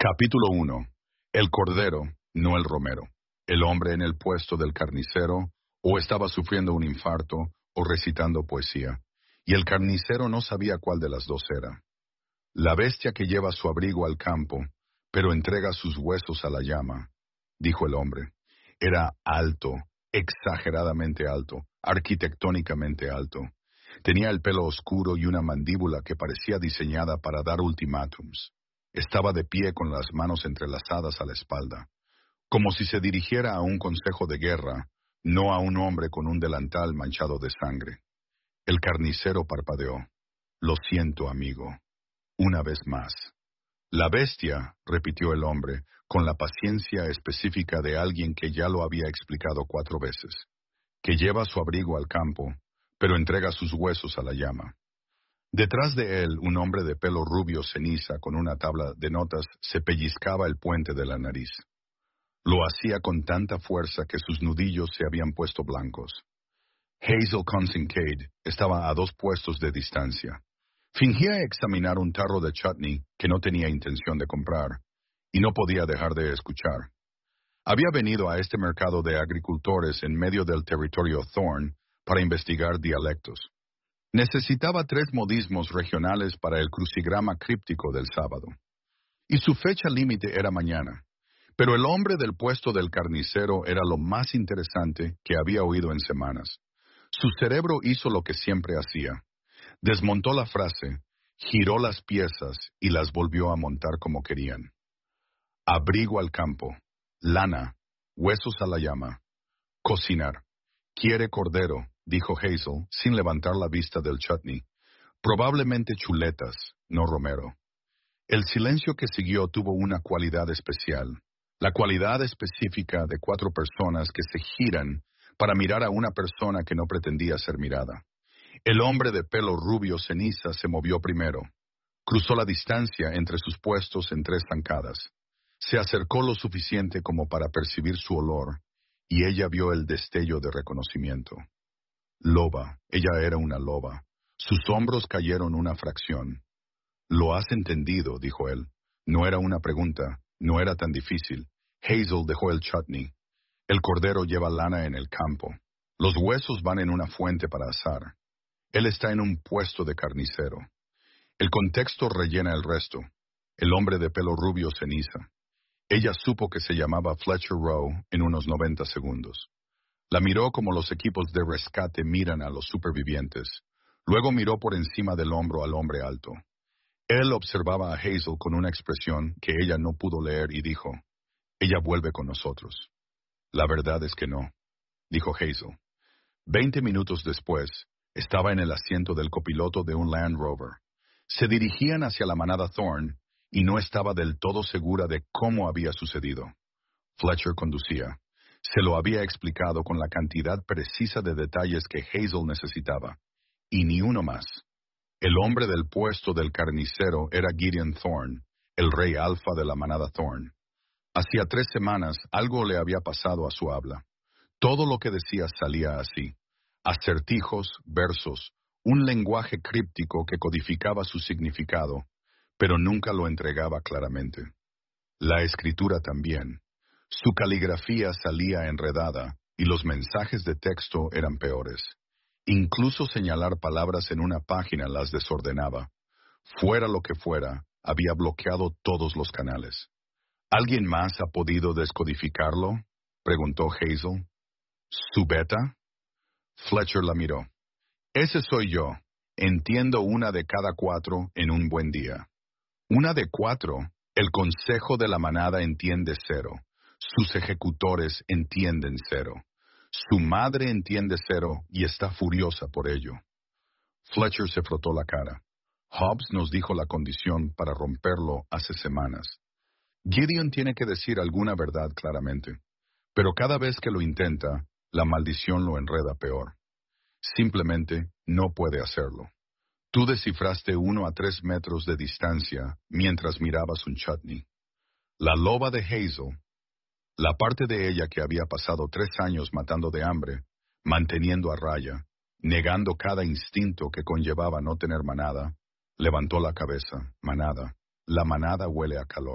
Capítulo 1. El cordero, no el romero. El hombre en el puesto del carnicero, o estaba sufriendo un infarto, o recitando poesía. Y el carnicero no sabía cuál de las dos era. La bestia que lleva su abrigo al campo, pero entrega sus huesos a la llama, dijo el hombre. Era alto, exageradamente alto, arquitectónicamente alto. Tenía el pelo oscuro y una mandíbula que parecía diseñada para dar ultimátums. Estaba de pie con las manos entrelazadas a la espalda, como si se dirigiera a un consejo de guerra, no a un hombre con un delantal manchado de sangre. El carnicero parpadeó. Lo siento, amigo. Una vez más. La bestia, repitió el hombre, con la paciencia específica de alguien que ya lo había explicado 4 veces, que lleva su abrigo al campo, pero entrega sus huesos a la llama. Detrás de él, un hombre de pelo rubio ceniza con una tabla de notas se pellizcaba el puente de la nariz. Lo hacía con tanta fuerza que sus nudillos se habían puesto blancos. Hazel Kincaid estaba a 2 puestos de distancia. Fingía examinar un tarro de chutney que no tenía intención de comprar, y no podía dejar de escuchar. Había venido a este mercado de agricultores en medio del territorio Thorn para investigar dialectos. Necesitaba 3 modismos regionales para el crucigrama críptico del sábado. Y su fecha límite era mañana. Pero el hombre del puesto del carnicero era lo más interesante que había oído en semanas. Su cerebro hizo lo que siempre hacía. Desmontó la frase, giró las piezas y las volvió a montar como querían. Abrigo al campo, lana, huesos a la llama, cocinar. Quiere cordero, dijo Hazel, sin levantar la vista del chutney. Probablemente chuletas, no romero. El silencio que siguió tuvo una cualidad especial. La cualidad específica de 4 personas que se giran para mirar a una persona que no pretendía ser mirada. El hombre de pelo rubio ceniza se movió primero. Cruzó la distancia entre sus puestos en 3 zancadas. Se acercó lo suficiente como para percibir su olor, y ella vio el destello de reconocimiento. Loba, ella era una loba. Sus hombros cayeron una fracción. Lo has entendido, dijo él. No era una pregunta, no era tan difícil. Hazel dejó el chutney. El cordero lleva lana en el campo. Los huesos van en una fuente para asar. Él está en un puesto de carnicero. El contexto rellena el resto. El hombre de pelo rubio ceniza. Ella supo que se llamaba Fletcher Rowe en unos 90 segundos. La miró como los equipos de rescate miran a los supervivientes. Luego miró por encima del hombro al hombre alto. Él observaba a Hazel con una expresión que ella no pudo leer y dijo, «Ella vuelve con nosotros». «La verdad es que no», dijo Hazel. 20 minutos después, estaba en el asiento del copiloto de un Land Rover. Se dirigían hacia la manada Thorn y no estaba del todo segura de cómo había sucedido. Fletcher conducía. Se lo había explicado con la cantidad precisa de detalles que Hazel necesitaba. Y ni uno más. El hombre del puesto del carnicero era Gideon Thorn, el rey alfa de la manada Thorn. Hacía 3 semanas algo le había pasado a su habla. Todo lo que decía salía así. Acertijos, versos, un lenguaje críptico que codificaba su significado, pero nunca lo entregaba claramente. La escritura también. Su caligrafía salía enredada y los mensajes de texto eran peores. Incluso señalar palabras en una página las desordenaba. Fuera lo que fuera, había bloqueado todos los canales. ¿Alguien más ha podido descodificarlo?, preguntó Hazel. ¿Su beta? Fletcher la miró. Ese soy yo. Entiendo una de cada 4 en un buen día. Una de 4, el consejo de la manada entiende 0. Sus ejecutores entienden 0. Su madre entiende 0 y está furiosa por ello. Fletcher se frotó la cara. Hobbes nos dijo la condición para romperlo hace semanas. Gideon tiene que decir alguna verdad claramente, pero cada vez que lo intenta, la maldición lo enreda peor. Simplemente no puede hacerlo. Tú descifraste 1 a 3 metros de distancia mientras mirabas un chutney. La loba de Hazel, la parte de ella que había pasado 3 años matando de hambre, manteniendo a raya, negando cada instinto que conllevaba no tener manada, levantó la cabeza. Manada. La manada huele a calor.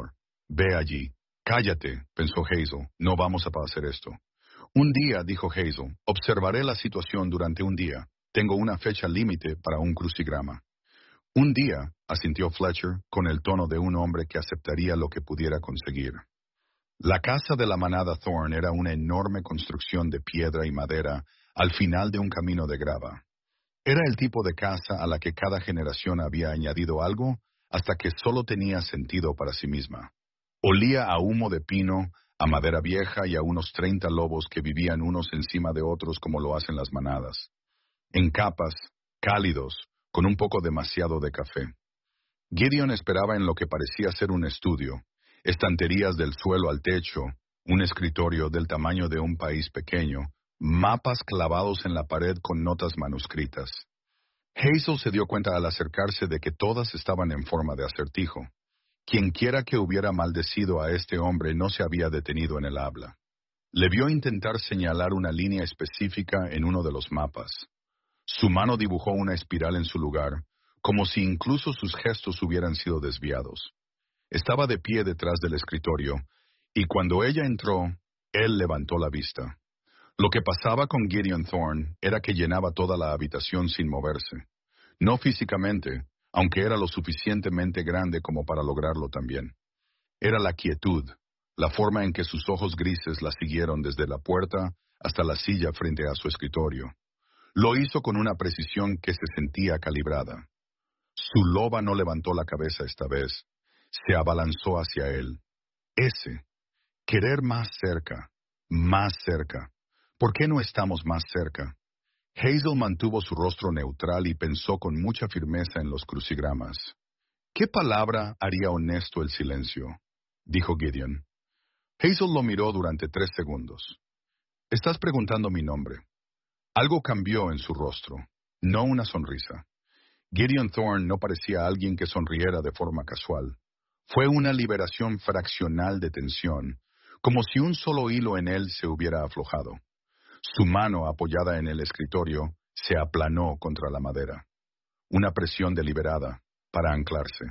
Ve allí. Cállate, pensó Hazel, no vamos a hacer esto. Un día, dijo Hazel, observaré la situación durante un día. Tengo una fecha límite para un crucigrama. Un día, asintió Fletcher, con el tono de un hombre que aceptaría lo que pudiera conseguir. La casa de la manada Thorne era una enorme construcción de piedra y madera al final de un camino de grava. Era el tipo de casa a la que cada generación había añadido algo hasta que solo tenía sentido para sí misma. Olía a humo de pino, a madera vieja y a unos 30 lobos que vivían unos encima de otros como lo hacen las manadas. En capas, cálidos, con un poco demasiado de café. Gideon esperaba en lo que parecía ser un estudio, estanterías del suelo al techo, un escritorio del tamaño de un país pequeño, mapas clavados en la pared con notas manuscritas. Hazel se dio cuenta al acercarse de que todas estaban en forma de acertijo. Quienquiera que hubiera maldecido a este hombre no se había detenido en el habla. Le vio intentar señalar una línea específica en uno de los mapas. Su mano dibujó una espiral en su lugar, como si incluso sus gestos hubieran sido desviados. Estaba de pie detrás del escritorio, y cuando ella entró, él levantó la vista. Lo que pasaba con Gideon Thorne era que llenaba toda la habitación sin moverse. No físicamente, aunque era lo suficientemente grande como para lograrlo también. Era la quietud, la forma en que sus ojos grises la siguieron desde la puerta hasta la silla frente a su escritorio. Lo hizo con una precisión que se sentía calibrada. Su loba no levantó la cabeza esta vez. Se abalanzó hacia él. Querer más cerca, más cerca. ¿Por qué no estamos más cerca? Hazel mantuvo su rostro neutral y pensó con mucha firmeza en los crucigramas. ¿Qué palabra haría honesto el silencio?, dijo Gideon. Hazel lo miró durante 3 segundos. Estás preguntando mi nombre. Algo cambió en su rostro, no una sonrisa. Gideon Thorne no parecía alguien que sonriera de forma casual. Fue una liberación fraccional de tensión, como si un solo hilo en él se hubiera aflojado. Su mano, apoyada en el escritorio, se aplanó contra la madera. Una presión deliberada, para anclarse.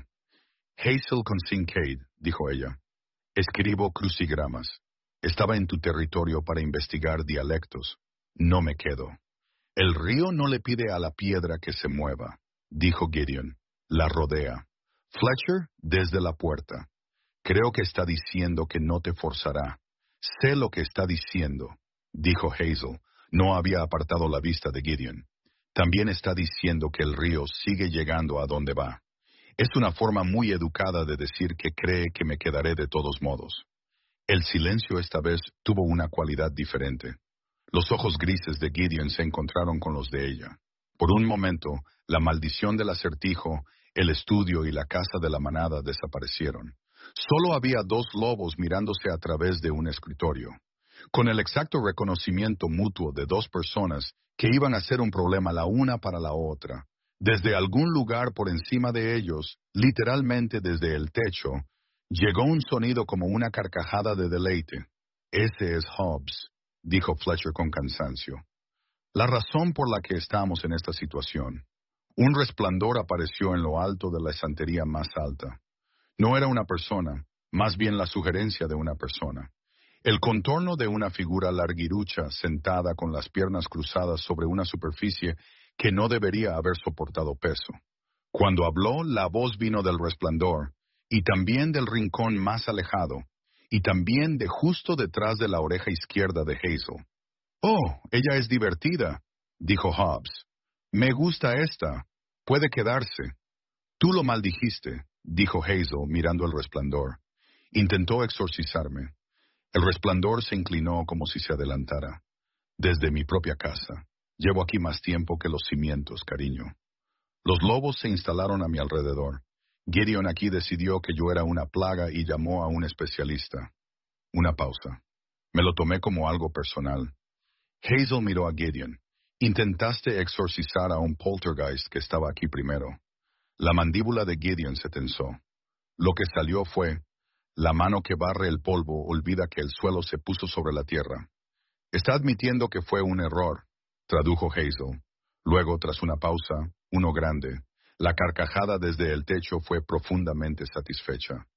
Hazel con Kincaid, dijo ella. Escribo crucigramas. Estaba en tu territorio para investigar dialectos. No me quedo. El río no le pide a la piedra que se mueva, dijo Gideon. La rodea. Fletcher, desde la puerta. Creo que está diciendo que no te forzará. Sé lo que está diciendo, dijo Hazel. No había apartado la vista de Gideon. También está diciendo que el río sigue llegando a donde va. Es una forma muy educada de decir que cree que me quedaré de todos modos. El silencio esta vez tuvo una cualidad diferente. Los ojos grises de Gideon se encontraron con los de ella. Por un momento, la maldición del acertijo, el estudio y la casa de la manada desaparecieron. Solo había 2 lobos mirándose a través de un escritorio, con el exacto reconocimiento mutuo de 2 personas que iban a ser un problema la una para la otra. Desde algún lugar por encima de ellos, literalmente desde el techo, llegó un sonido como una carcajada de deleite. Ese es Hobbs, dijo Fletcher con cansancio. La razón por la que estamos en esta situación. Un resplandor apareció en lo alto de la estantería más alta. No era una persona, más bien la sugerencia de una persona. El contorno de una figura larguirucha sentada con las piernas cruzadas sobre una superficie que no debería haber soportado peso. Cuando habló, la voz vino del resplandor, y también del rincón más alejado, y también de justo detrás de la oreja izquierda de Hazel. «Oh, ella es divertida», dijo Hobbs. «Me gusta esta. Puede quedarse». «Tú lo maldijiste», dijo Hazel mirando el resplandor. Intentó exorcizarme. El resplandor se inclinó como si se adelantara. «Desde mi propia casa. Llevo aquí más tiempo que los cimientos, cariño». Los lobos se instalaron a mi alrededor. Gideon aquí decidió que yo era una plaga y llamó a un especialista. Una pausa. Me lo tomé como algo personal. Hazel miró a Gideon. Intentaste exorcizar a un poltergeist que estaba aquí primero. La mandíbula de Gideon se tensó. Lo que salió fue, la mano que barre el polvo olvida que el suelo se puso sobre la tierra. Está admitiendo que fue un error, tradujo Hazel. Luego, tras una pausa, uno grande, la carcajada desde el techo fue profundamente satisfecha.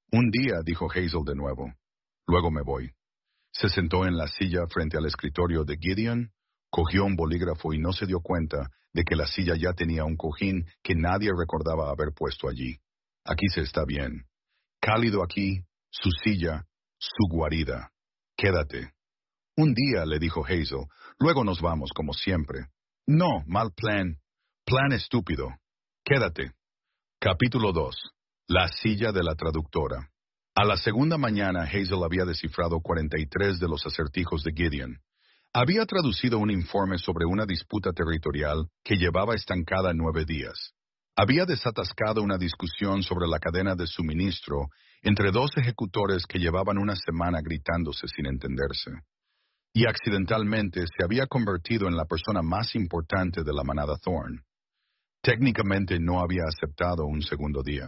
Un día, dijo Hazel de nuevo. Luego me voy. Se sentó en la silla frente al escritorio de Gideon, cogió un bolígrafo y no se dio cuenta de que la silla ya tenía un cojín que nadie recordaba haber puesto allí. Aquí se está bien. Cálido aquí, su silla, su guarida. Quédate. Un día, le dijo Hazel, luego nos vamos como siempre. No, mal plan. Plan estúpido. Quédate. Capítulo 2. La silla de la traductora. A la segunda mañana, Hazel había descifrado 43 de los acertijos de Gideon. Había traducido un informe sobre una disputa territorial que llevaba estancada 9 días. Había desatascado una discusión sobre la cadena de suministro entre dos ejecutores que llevaban una semana gritándose sin entenderse. Y accidentalmente se había convertido en la persona más importante de la manada Thorn. Técnicamente no había aceptado un segundo día.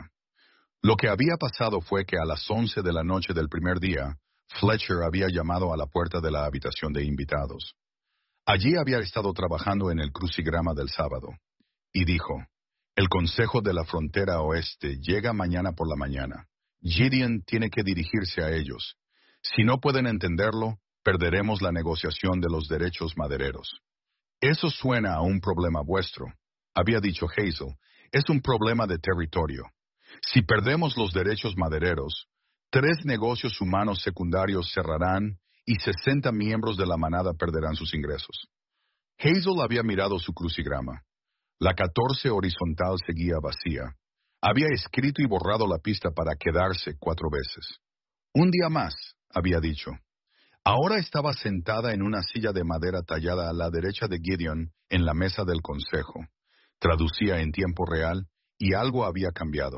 Lo que había pasado fue que a las 11 de la noche del primer día, Fletcher había llamado a la puerta de la habitación de invitados. Allí había estado trabajando en el crucigrama del sábado, y dijo, el Consejo de la Frontera Oeste llega mañana por la mañana. Gideon tiene que dirigirse a ellos. Si no pueden entenderlo, perderemos la negociación de los derechos madereros. Eso suena a un problema vuestro, había dicho Hazel. Es un problema de territorio. Si perdemos los derechos madereros, 3 negocios humanos secundarios cerrarán y 60 miembros de la manada perderán sus ingresos. Hazel había mirado su crucigrama. La 14 horizontal seguía vacía. Había escrito y borrado la pista para quedarse 4 veces. Un día más, había dicho. Ahora estaba sentada en una silla de madera tallada a la derecha de Gideon en la mesa del consejo. Traducía en tiempo real y algo había cambiado.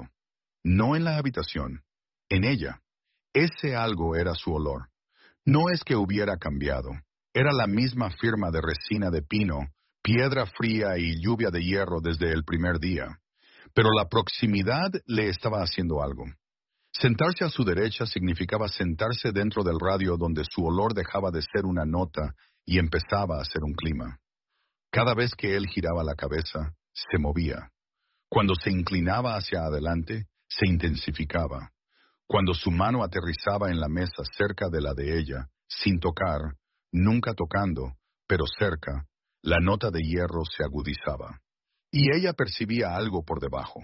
No en la habitación, en ella. Ese algo era su olor. No es que hubiera cambiado. Era la misma firma de resina de pino, piedra fría y lluvia de hierro desde el primer día. Pero la proximidad le estaba haciendo algo. Sentarse a su derecha significaba sentarse dentro del radio donde su olor dejaba de ser una nota y empezaba a ser un clima. Cada vez que él giraba la cabeza, se movía. Cuando se inclinaba hacia adelante, se intensificaba. Cuando su mano aterrizaba en la mesa cerca de la de ella, sin tocar, nunca tocando, pero cerca, la nota de hierro se agudizaba. Y ella percibía algo por debajo.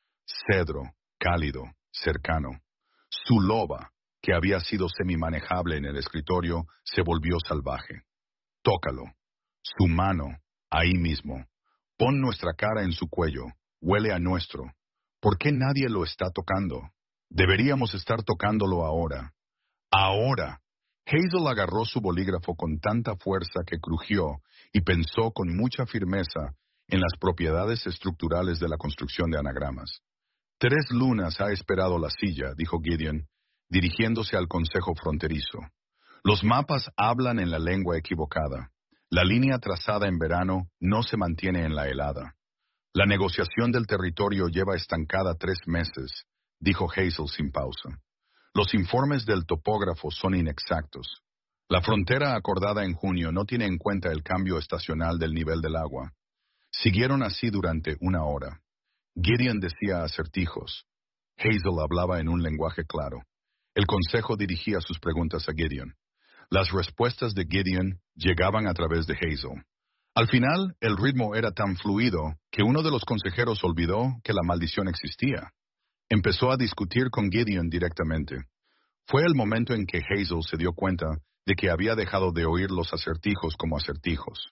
Cedro, cálido, cercano. Su loba, que había sido semimanejable en el escritorio, se volvió salvaje. Tócalo. Su mano, ahí mismo. Pon nuestra cara en su cuello. Huele a nuestro. ¿Por qué nadie lo está tocando? Deberíamos estar tocándolo ahora. ¡Ahora! Hazel agarró su bolígrafo con tanta fuerza que crujió y pensó con mucha firmeza en las propiedades estructurales de la construcción de anagramas. 3 lunas ha esperado la silla, dijo Gideon, dirigiéndose al consejo fronterizo. Los mapas hablan en la lengua equivocada. La línea trazada en verano no se mantiene en la helada. La negociación del territorio lleva estancada 3 meses, dijo Hazel sin pausa. Los informes del topógrafo son inexactos. La frontera acordada en junio no tiene en cuenta el cambio estacional del nivel del agua. Siguieron así durante 1 hora. Gideon decía acertijos. Hazel hablaba en un lenguaje claro. El consejo dirigía sus preguntas a Gideon. Las respuestas de Gideon llegaban a través de Hazel. Al final, el ritmo era tan fluido que uno de los consejeros olvidó que la maldición existía. Empezó a discutir con Gideon directamente. Fue el momento en que Hazel se dio cuenta de que había dejado de oír los acertijos como acertijos.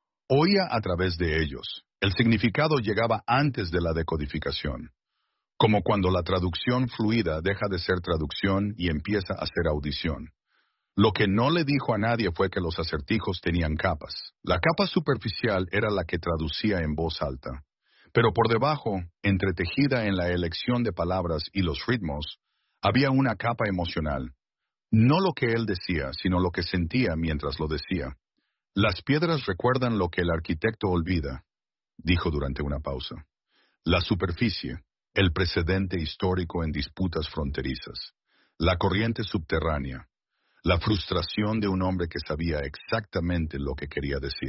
Oía a través de ellos. El significado llegaba antes de la decodificación. Como cuando la traducción fluida deja de ser traducción y empieza a ser audición. Lo que no le dijo a nadie fue que los acertijos tenían capas. La capa superficial era la que traducía en voz alta. Pero por debajo, entretejida en la elección de palabras y los ritmos, había una capa emocional. No lo que él decía, sino lo que sentía mientras lo decía. Las piedras recuerdan lo que el arquitecto olvida, dijo durante una pausa. La superficie, el precedente histórico en disputas fronterizas, la corriente subterránea, la frustración de un hombre que sabía exactamente lo que quería decir,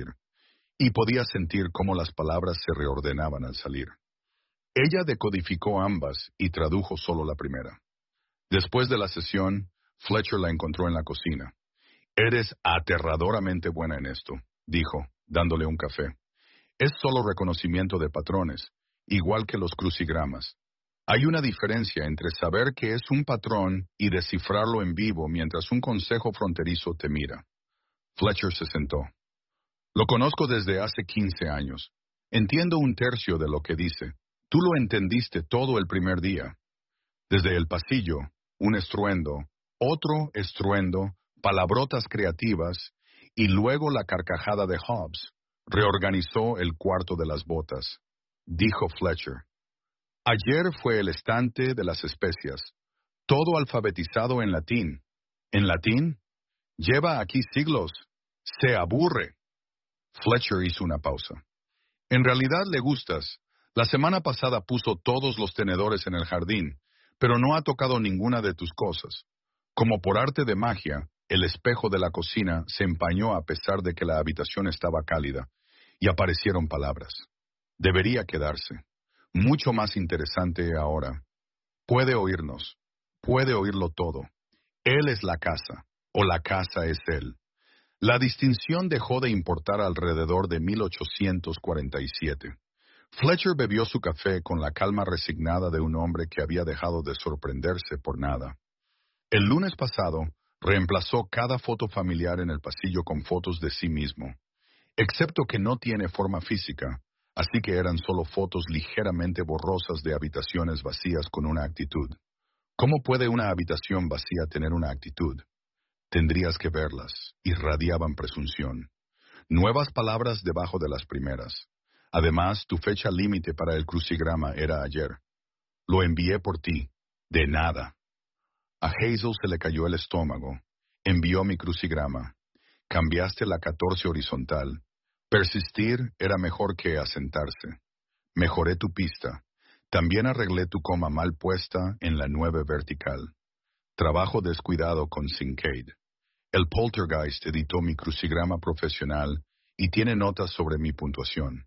y podía sentir cómo las palabras se reordenaban al salir. Ella decodificó ambas y tradujo solo la primera. Después de la sesión, Fletcher la encontró en la cocina. Eres aterradoramente buena en esto, dijo, dándole un café. Es solo reconocimiento de patrones, igual que los crucigramas. Hay una diferencia entre saber que es un patrón y descifrarlo en vivo mientras un consejo fronterizo te mira. Fletcher se sentó. Lo conozco desde hace 15 años. Entiendo un tercio de lo que dice. Tú lo entendiste todo el primer día. Desde el pasillo, un estruendo, otro estruendo, palabrotas creativas, y luego la carcajada de Hobbes. Reorganizó el cuarto de las botas. Dijo Fletcher. Ayer fue el estante de las especias. Todo alfabetizado en latín. ¿En latín? Lleva aquí siglos. Se aburre. Fletcher hizo una pausa. En realidad le gustas. La semana pasada puso todos los tenedores en el jardín, pero no ha tocado ninguna de tus cosas. Como por arte de magia, el espejo de la cocina se empañó a pesar de que la habitación estaba cálida, y aparecieron palabras. Debería quedarse. Mucho más interesante ahora. Puede oírnos. Puede oírlo todo. Él es la casa, o la casa es él. La distinción dejó de importar alrededor de 1847. Fletcher bebió su café con la calma resignada de un hombre que había dejado de sorprenderse por nada. El lunes pasado, reemplazó cada foto familiar en el pasillo con fotos de sí mismo, excepto que no tiene forma física, así que eran solo fotos ligeramente borrosas de habitaciones vacías con una actitud. ¿Cómo puede una habitación vacía tener una actitud? Tendrías que verlas, irradiaban presunción. Nuevas palabras debajo de las primeras. Además, tu fecha límite para el crucigrama era ayer. Lo envié por ti. De nada. A Hazel se le cayó el estómago. Envió mi crucigrama. Cambiaste la 14 horizontal. Persistir era mejor que asentarse. Mejoré tu pista. También arreglé tu coma mal puesta en la 9 vertical. Trabajo descuidado con Kincaid. El Poltergeist editó mi crucigrama profesional y tiene notas sobre mi puntuación.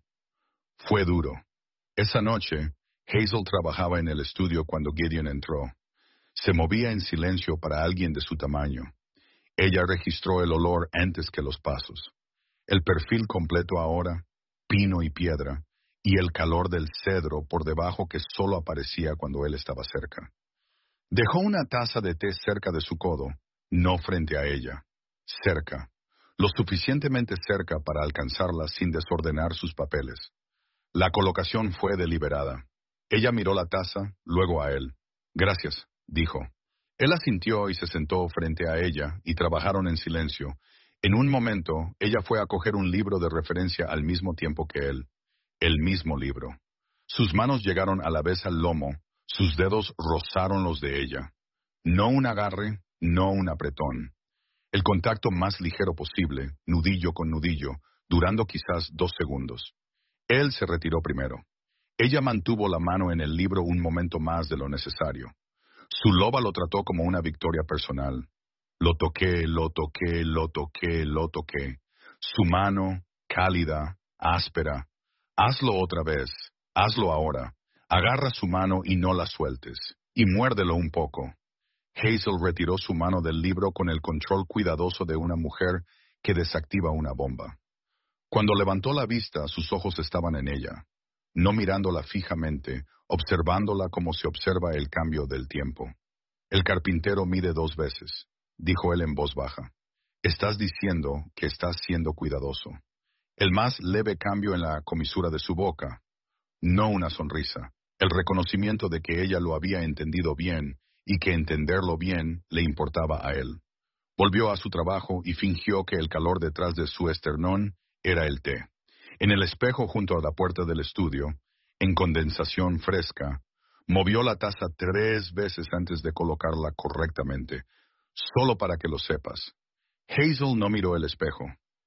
Fue duro. Esa noche, Hazel trabajaba en el estudio cuando Gideon entró. Se movía en silencio para alguien de su tamaño. Ella registró el olor antes que los pasos. El perfil completo ahora, pino y piedra, y el calor del cedro por debajo que solo aparecía cuando él estaba cerca. Dejó una taza de té cerca de su codo, no frente a ella. Cerca. Lo suficientemente cerca para alcanzarla sin desordenar sus papeles. La colocación fue deliberada. Ella miró la taza, luego a él. Gracias, dijo. Él asintió y se sentó frente a ella y trabajaron en silencio. En un momento, ella fue a coger un libro de referencia al mismo tiempo que él. El mismo libro. Sus manos llegaron a la vez al lomo, sus dedos rozaron los de ella. No un agarre, no un apretón. El contacto más ligero posible, nudillo con nudillo, durando quizás 2 segundos. Él se retiró primero. Ella mantuvo la mano en el libro un momento más de lo necesario. Su loba lo trató como una victoria personal. Lo toqué, lo toqué, lo toqué, lo toqué. Su mano, cálida, áspera. Hazlo otra vez, hazlo ahora. Agarra su mano y no la sueltes. Y muérdelo un poco. Hazel retiró su mano del libro con el control cuidadoso de una mujer que desactiva una bomba. Cuando levantó la vista, sus ojos estaban en ella, no mirándola fijamente, observándola como se observa el cambio del tiempo. El carpintero mide 2 veces, dijo él en voz baja. Estás diciendo que estás siendo cuidadoso. El más leve cambio en la comisura de su boca, no una sonrisa, el reconocimiento de que ella lo había entendido bien y que entenderlo bien le importaba a él. Volvió a su trabajo y fingió que el calor detrás de su esternón era el té. En el espejo junto a la puerta del estudio, en condensación fresca, movió la taza 3 veces antes de colocarla correctamente, solo para que lo sepas. Hazel no miró el espejo.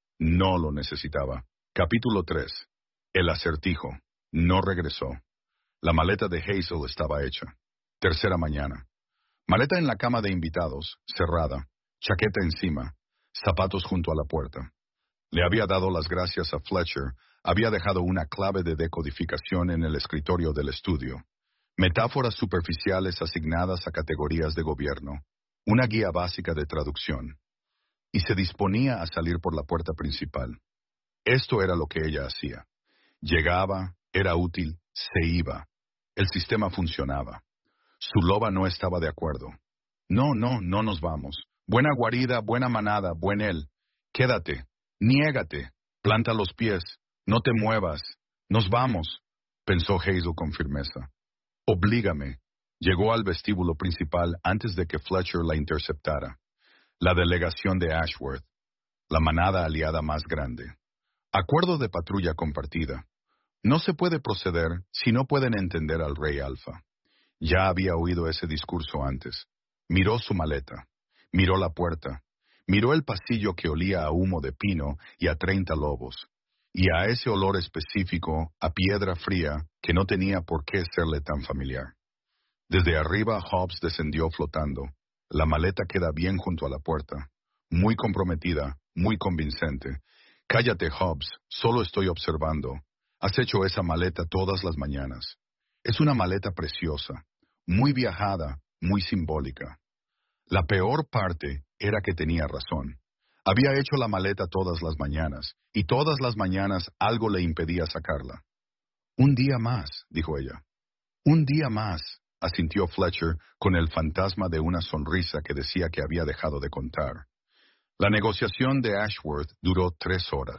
No lo necesitaba. Capítulo 3. El acertijo. No regresó. La maleta de Hazel estaba hecha. Tercera mañana. Maleta en la cama de invitados, cerrada, chaqueta encima, zapatos junto a la puerta. Le había dado las gracias a Fletcher, había dejado una clave de decodificación en el escritorio del estudio. metáforas superficiales asignadas a categorías de gobierno, una guía básica de traducción, y se disponía a salir por la puerta principal. Esto era lo que ella hacía. Llegaba, era útil, se iba. El sistema funcionaba. Su loba no estaba de acuerdo. No, no, no nos vamos. Buena guarida, buena manada, buen él. Quédate, niégate, planta los pies, no te muevas. Nos vamos, pensó Hazel con firmeza. Oblígame. Llegó al vestíbulo principal antes de que Fletcher la interceptara. La delegación de Ashworth, la manada aliada más grande. Acuerdo de patrulla compartida. No se puede proceder si no pueden entender al rey Alfa. Ya había oído ese discurso antes. Miró su maleta, miró la puerta, miró el pasillo que olía a humo de pino y a 30 lobos, y a ese olor específico a piedra fría que no tenía por qué serle tan familiar. Desde arriba Hobbs descendió flotando. La maleta queda bien junto a la puerta. Muy comprometida, muy convincente. Cállate, Hobbs, solo estoy observando. Has hecho esa maleta todas las mañanas. Es una maleta preciosa, muy viajada, muy simbólica. La peor parte era que tenía razón. Había hecho la maleta todas las mañanas, y todas las mañanas algo le impedía sacarla. Un día más, dijo ella. Un día más, asintió Fletcher con el fantasma de una sonrisa que decía que había dejado de contar. La negociación de Ashworth duró 3 horas.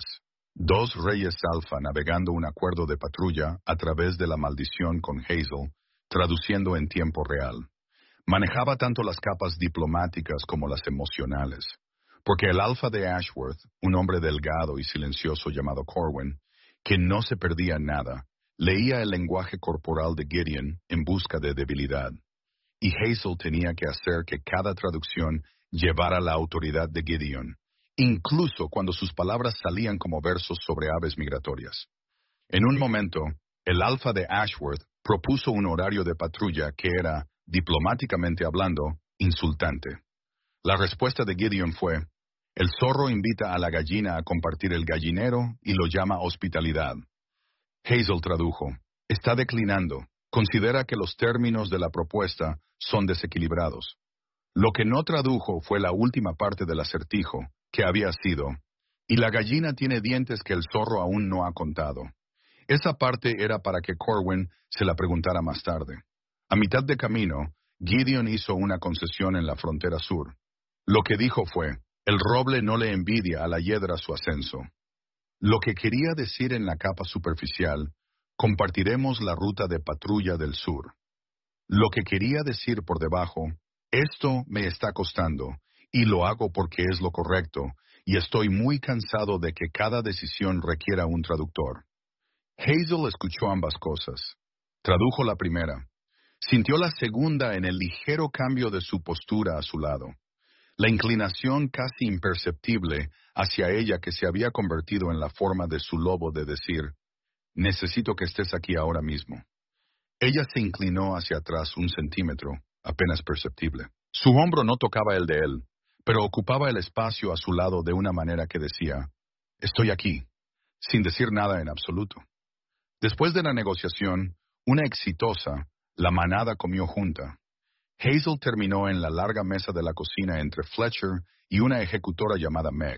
2 reyes alfa navegando un acuerdo de patrulla a través de la maldición con Hazel, traduciendo en tiempo real. Manejaba tanto las capas diplomáticas como las emocionales, porque el alfa de Ashworth, un hombre delgado y silencioso llamado Corwin, que no se perdía en nada, leía el lenguaje corporal de Gideon en busca de debilidad, y Hazel tenía que hacer que cada traducción llevara la autoridad de Gideon, incluso cuando sus palabras salían como versos sobre aves migratorias. En un momento, el alfa de Ashworth propuso un horario de patrulla que era, diplomáticamente hablando, insultante. La respuesta de Gideon fue: el zorro invita a la gallina a compartir el gallinero y lo llama hospitalidad. Hazel tradujo: está declinando. Considera que los términos de la propuesta son desequilibrados. Lo que no tradujo fue la última parte del acertijo, que había sido: y la gallina tiene dientes que el zorro aún no ha contado. Esa parte era para que Corwin se la preguntara más tarde. A mitad de camino, Gideon hizo una concesión en la frontera sur. Lo que dijo fue: el roble no le envidia a la hiedra su ascenso. Lo que quería decir en la capa superficial: compartiremos la ruta de patrulla del sur. Lo que quería decir por debajo: esto me está costando, y lo hago porque es lo correcto, y estoy muy cansado de que cada decisión requiera un traductor. Hazel escuchó ambas cosas. Tradujo la primera. Sintió la segunda en el ligero cambio de su postura a su lado. La inclinación casi imperceptible hacia ella que se había convertido en la forma de su lobo de decir: necesito que estés aquí ahora mismo. Ella se inclinó hacia atrás 1 centímetro, apenas perceptible. Su hombro no tocaba el de él, pero ocupaba el espacio a su lado de una manera que decía: estoy aquí, sin decir nada en absoluto. Después de la negociación, una exitosa, la manada comió junta. Hazel terminó en la larga mesa de la cocina entre Fletcher y una ejecutora llamada Meg.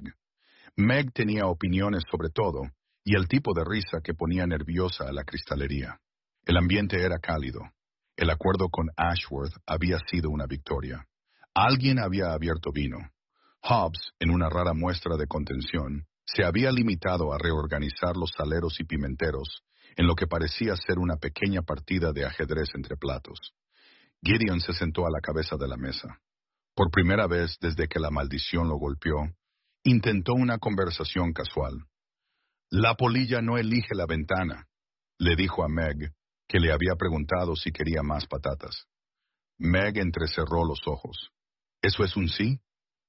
Meg tenía opiniones sobre todo, y el tipo de risa que ponía nerviosa a la cristalería. El ambiente era cálido. El acuerdo con Ashworth había sido una victoria. Alguien había abierto vino. Hobbs, en una rara muestra de contención, se había limitado a reorganizar los saleros y pimenteros, en lo que parecía ser una pequeña partida de ajedrez entre platos. Gideon se sentó a la cabeza de la mesa. Por primera vez desde que la maldición lo golpeó, intentó una conversación casual. La polilla no elige la ventana, le dijo a Meg, que le había preguntado si quería más patatas. Meg entrecerró los ojos. ¿Eso es un sí?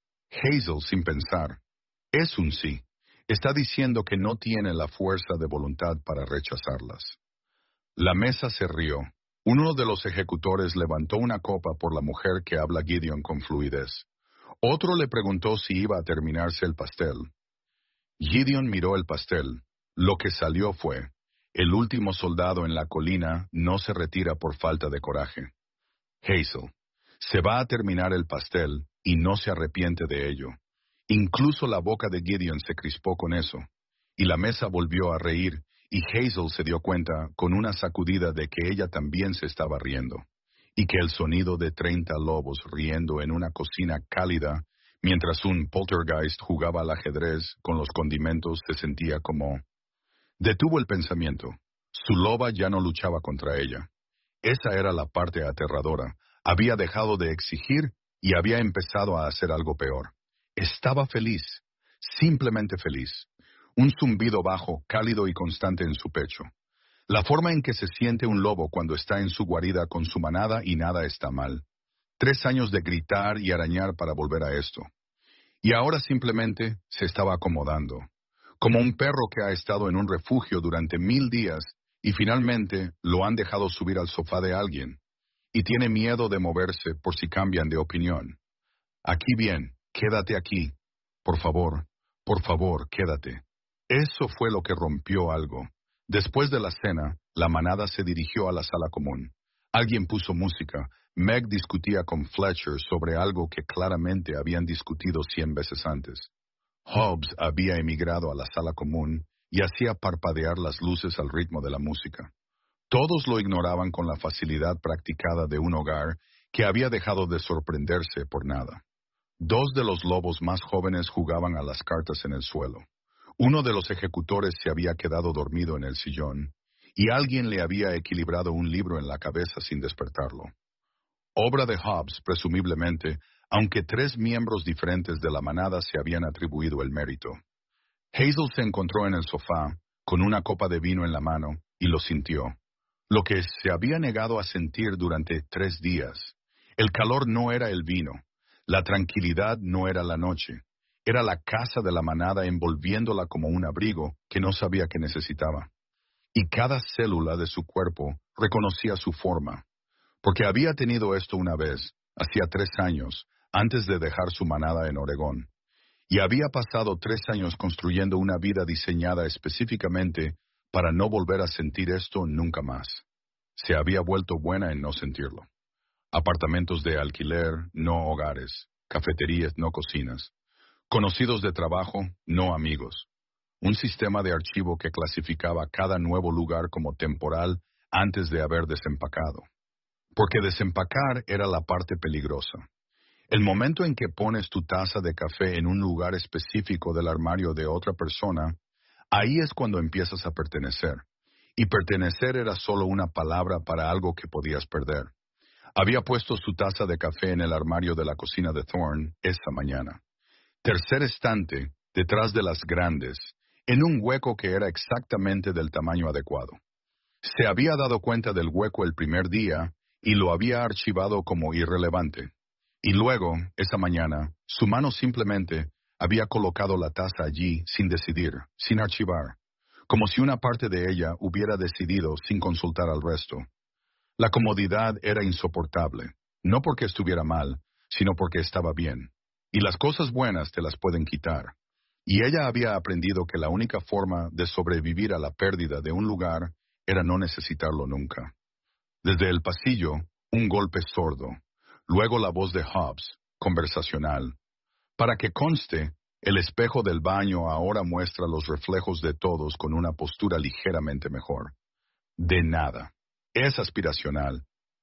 Hazel, sin pensar: es un sí. Está diciendo que no tiene la fuerza de voluntad para rechazarlas. La mesa se rió. Uno de los ejecutores levantó una copa por la mujer que habla Gideon con fluidez. Otro le preguntó si iba a terminarse el pastel. Gideon miró el pastel. Lo que salió fue: El último soldado en la colina no se retira por falta de coraje. Hazel. Se va a terminar el pastel y no se arrepiente de ello. Incluso la boca de Gideon se crispó con eso, y la mesa volvió a reír, y Hazel se dio cuenta con una sacudida de que ella también se estaba riendo, y que el sonido de 30 lobos riendo en una cocina cálida, mientras un poltergeist jugaba al ajedrez con los condimentos, se sentía como... Detuvo el pensamiento. Su loba ya no luchaba contra ella. Esa era la parte aterradora. Había dejado de exigir y había empezado a hacer algo peor. Estaba feliz, simplemente feliz. Un zumbido bajo, cálido y constante en su pecho. La forma en que se siente un lobo cuando está en su guarida con su manada y nada está mal. 3 años de gritar y arañar para volver a esto. Y ahora simplemente se estaba acomodando. Como un perro que ha estado en un refugio durante 1000 días y finalmente lo han dejado subir al sofá de alguien. Y tiene miedo de moverse por si cambian de opinión. Aquí bien, quédate aquí. Por favor, quédate. Eso fue lo que rompió algo. Después de la cena, la manada se dirigió a la sala común. Alguien puso música. Meg discutía con Fletcher sobre algo que claramente habían discutido 100 veces antes. Hobbs había emigrado a la sala común y hacía parpadear las luces al ritmo de la música. Todos lo ignoraban con la facilidad practicada de un hogar que había dejado de sorprenderse por nada. 2 de los lobos más jóvenes jugaban a las cartas en el suelo. Uno de los ejecutores se había quedado dormido en el sillón, y alguien le había equilibrado un libro en la cabeza sin despertarlo. Obra de Hobbs, presumiblemente, aunque 3 miembros diferentes de la manada se habían atribuido el mérito. Hazel se encontró en el sofá, con una copa de vino en la mano, y lo sintió. Lo que se había negado a sentir durante 3 días. El calor no era el vino. La tranquilidad no era la noche. Era la casa de la manada envolviéndola como un abrigo que no sabía que necesitaba. Y cada célula de su cuerpo reconocía su forma. Porque había tenido esto una vez, hacía 3 años, antes de dejar su manada en Oregón. Y había pasado 3 años construyendo una vida diseñada específicamente para no volver a sentir esto nunca más. Se había vuelto buena en no sentirlo. Apartamentos de alquiler, no hogares. Cafeterías, no cocinas. Conocidos de trabajo, no amigos. Un sistema de archivo que clasificaba cada nuevo lugar como temporal antes de haber desempacado. Porque desempacar era la parte peligrosa. El momento en que pones tu taza de café en un lugar específico del armario de otra persona, ahí es cuando empiezas a pertenecer. Y pertenecer era solo una palabra para algo que podías perder. Había puesto su taza de café en el armario de la cocina de Thorne esa mañana. Tercer estante, detrás de las grandes, en un hueco que era exactamente del tamaño adecuado. Se había dado cuenta del hueco el primer día y lo había archivado como irrelevante. Y luego, esa mañana, su mano simplemente había colocado la taza allí sin decidir, sin archivar, como si una parte de ella hubiera decidido sin consultar al resto. La comodidad era insoportable, no porque estuviera mal, sino porque estaba bien. Y las cosas buenas te las pueden quitar. Y ella había aprendido que la única forma de sobrevivir a la pérdida de un lugar era no necesitarlo nunca. Desde el pasillo, un golpe sordo. Luego la voz de Hobbs, conversacional. Para que conste, el espejo del baño ahora muestra los reflejos de todos con una postura ligeramente mejor. De nada. Es aspiracional.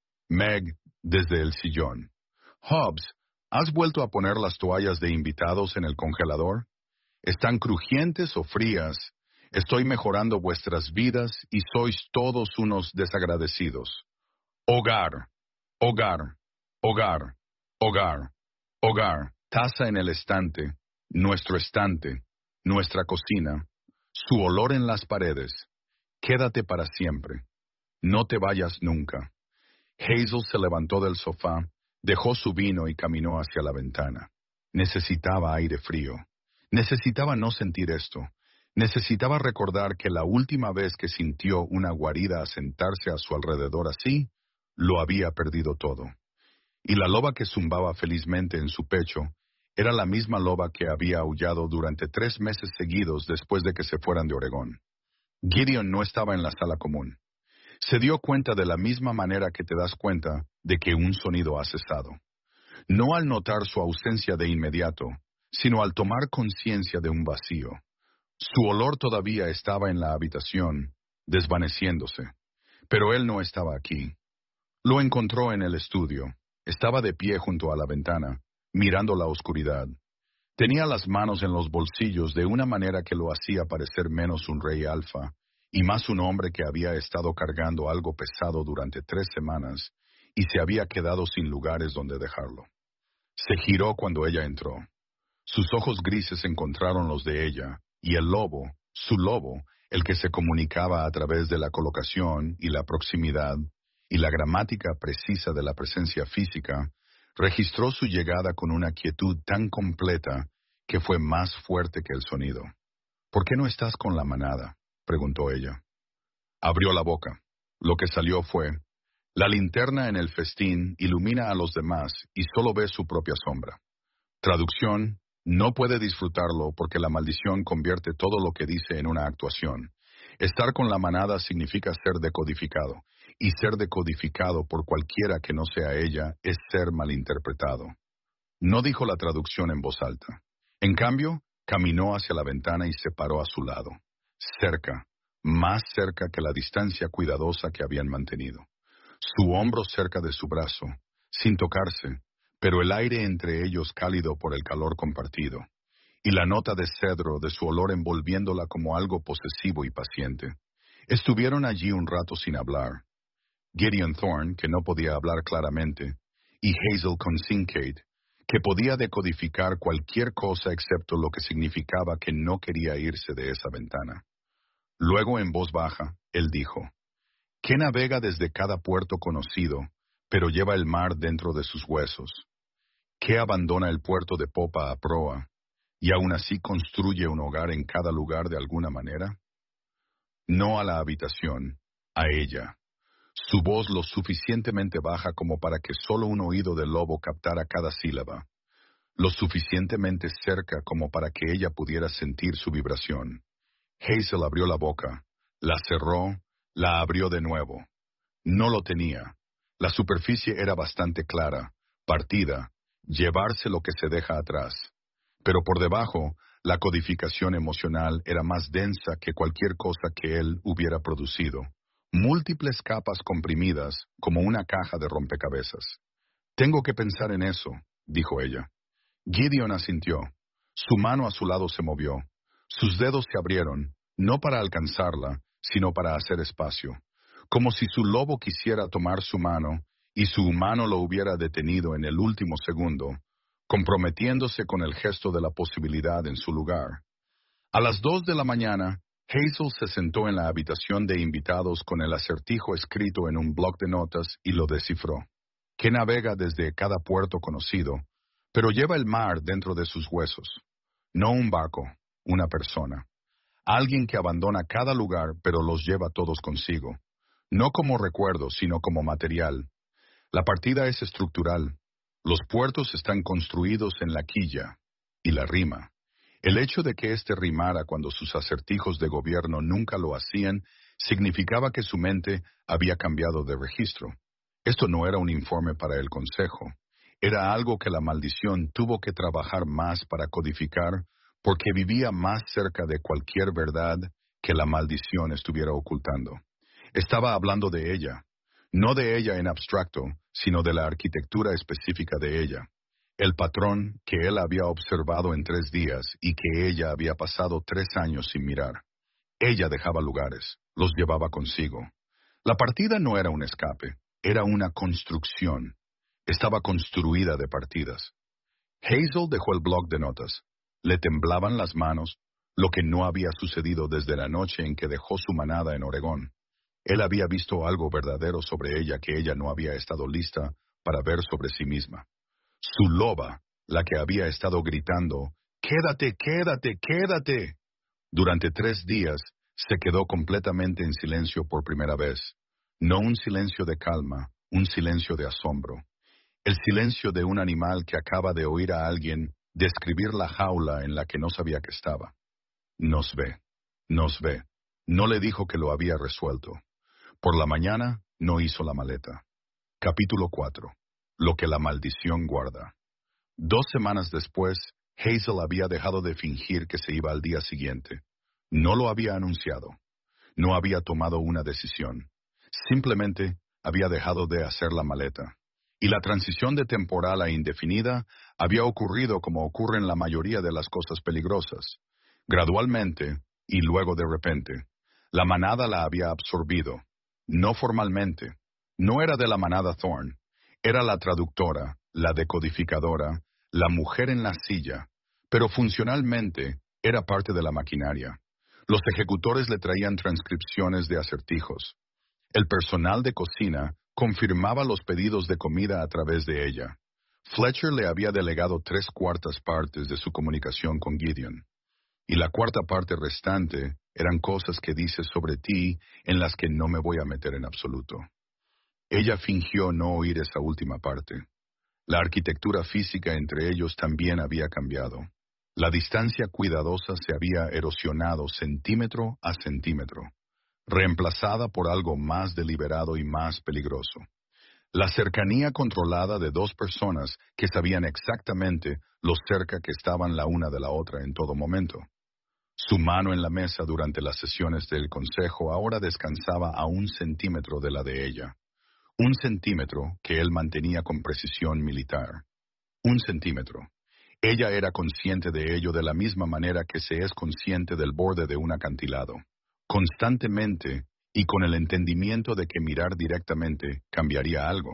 Meg, desde el sillón. Hobbs, ¿has vuelto a poner las toallas de invitados en el congelador? ¿Están crujientes o frías? Estoy mejorando vuestras vidas y sois todos unos desagradecidos. Hogar, hogar, hogar, hogar, hogar, taza en el estante, nuestra cocina, su olor en las paredes. Quédate para siempre. No te vayas nunca. Hazel se levantó del sofá, dejó su vino y caminó hacia la ventana. Necesitaba aire frío. Necesitaba no sentir esto. Necesitaba recordar que la última vez que sintió una guarida asentarse a su alrededor así, lo había perdido todo. Y la loba que zumbaba felizmente en su pecho era la misma loba que había aullado durante 3 meses seguidos después de que se fueran de Oregón. Gideon no estaba en la sala común. Se dio cuenta de la misma manera que te das cuenta de que un sonido ha cesado. No al notar su ausencia de inmediato, sino al tomar conciencia de un vacío. Su olor todavía estaba en la habitación, desvaneciéndose, pero él no estaba aquí. Lo encontró en el estudio. Estaba de pie junto a la ventana, mirando la oscuridad. Tenía las manos en los bolsillos de una manera que lo hacía parecer menos un rey alfa y más un hombre que había estado cargando algo pesado durante 3 semanas y se había quedado sin lugares donde dejarlo. Se giró cuando ella entró. Sus ojos grises encontraron los de ella, y el lobo, su lobo, el que se comunicaba a través de la colocación y la proximidad y la gramática precisa de la presencia física, registró su llegada con una quietud tan completa que fue más fuerte que el sonido. ¿Por qué no estás con la manada?, preguntó ella. Abrió la boca. Lo que salió fue: la linterna en el festín ilumina a los demás y solo ve su propia sombra. Traducción: no puede disfrutarlo porque la maldición convierte todo lo que dice en una actuación. Estar con la manada significa ser decodificado, y ser decodificado por cualquiera que no sea ella es ser malinterpretado. No dijo la traducción en voz alta. En cambio, caminó hacia la ventana y se paró a su lado, cerca, más cerca que la distancia cuidadosa que habían mantenido. Su hombro cerca de su brazo, sin tocarse, pero el aire entre ellos cálido por el calor compartido, y la nota de cedro de su olor envolviéndola como algo posesivo y paciente. Estuvieron allí un rato sin hablar. Gideon Thorne, que no podía hablar claramente, y Hazel con Kincaid, que podía decodificar cualquier cosa excepto lo que significaba que no quería irse de esa ventana. Luego, en voz baja, él dijo: ¿qué navega desde cada puerto conocido, pero lleva el mar dentro de sus huesos? ¿Qué abandona el puerto de popa a proa, y aún así construye un hogar en cada lugar de alguna manera? No a la habitación, a ella. Su voz lo suficientemente baja como para que solo un oído de lobo captara cada sílaba, lo suficientemente cerca como para que ella pudiera sentir su vibración. Hazel abrió la boca, la cerró, la abrió de nuevo. No lo tenía. La superficie era bastante clara, partida, llevarse lo que se deja atrás. Pero por debajo, la codificación emocional era más densa que cualquier cosa que él hubiera producido. Múltiples capas comprimidas, como una caja de rompecabezas. Tengo que pensar en eso, dijo ella. Gideon asintió. Su mano a su lado se movió. Sus dedos se abrieron, no para alcanzarla, sino para hacer espacio. Como si su lobo quisiera tomar su mano, y su humano lo hubiera detenido en el último segundo, comprometiéndose con el gesto de la posibilidad en su lugar. A las 2 de la mañana, Hazel se sentó en la habitación de invitados con el acertijo escrito en un bloc de notas y lo descifró. Que navega desde cada puerto conocido, pero lleva el mar dentro de sus huesos. No un barco, una persona. Alguien que abandona cada lugar, pero los lleva todos consigo. No como recuerdo, sino como material. La partida es estructural. Los puertos están construidos en la quilla y la rima. El hecho de que éste rimara cuando sus acertijos de gobierno nunca lo hacían, significaba que su mente había cambiado de registro. Esto no era un informe para el consejo. Era algo que la maldición tuvo que trabajar más para codificar, porque vivía más cerca de cualquier verdad que la maldición estuviera ocultando. Estaba hablando de ella, no de ella en abstracto, sino de la arquitectura específica de ella. El patrón que él había observado en 3 días y que ella había pasado 3 años sin mirar. Ella dejaba lugares, los llevaba consigo. La partida no era un escape, era una construcción. Estaba construida de partidas. Hazel dejó el bloc de notas. Le temblaban las manos, lo que no había sucedido desde la noche en que dejó su manada en Oregón. Él había visto algo verdadero sobre ella que ella no había estado lista para ver sobre sí misma. Su loba, la que había estado gritando: «¡Quédate, quédate, quédate!». Durante 3 días, se quedó completamente en silencio por primera vez. No un silencio de calma, un silencio de asombro. El silencio de un animal que acaba de oír a alguien describir la jaula en la que no sabía que estaba. Nos ve, No le dijo que lo había resuelto. Por la mañana no hizo la maleta. Capítulo 4. Lo que la maldición guarda. 2 semanas después, Hazel había dejado de fingir que se iba al día siguiente. No lo había anunciado. No había tomado una decisión. Simplemente había dejado de hacer la maleta. Y la transición de temporal a indefinida había ocurrido como ocurre en la mayoría de las cosas peligrosas. Gradualmente, y luego de repente, la manada la había absorbido. No formalmente. No era de la manada Thorne. Era la traductora, la decodificadora, la mujer en la silla. Pero funcionalmente era parte de la maquinaria. Los ejecutores le traían transcripciones de acertijos. El personal de cocina confirmaba los pedidos de comida a través de ella. Fletcher le había delegado 3/4 partes de su comunicación con Gideon. Y la cuarta parte restante eran cosas que dices sobre ti en las que no me voy a meter en absoluto. Ella fingió no oír esa última parte. La arquitectura física entre ellos también había cambiado. La distancia cuidadosa se había erosionado centímetro a centímetro, reemplazada por algo más deliberado y más peligroso. La cercanía controlada de dos personas que sabían exactamente lo cerca que estaban la una de la otra en todo momento. Su mano en la mesa durante las sesiones del consejo ahora descansaba a 1 centímetro de la de ella. 1 centímetro que él mantenía con precisión militar. 1 centímetro. Ella era consciente de ello de la misma manera que se es consciente del borde de un acantilado. Constantemente y con el entendimiento de que mirar directamente cambiaría algo.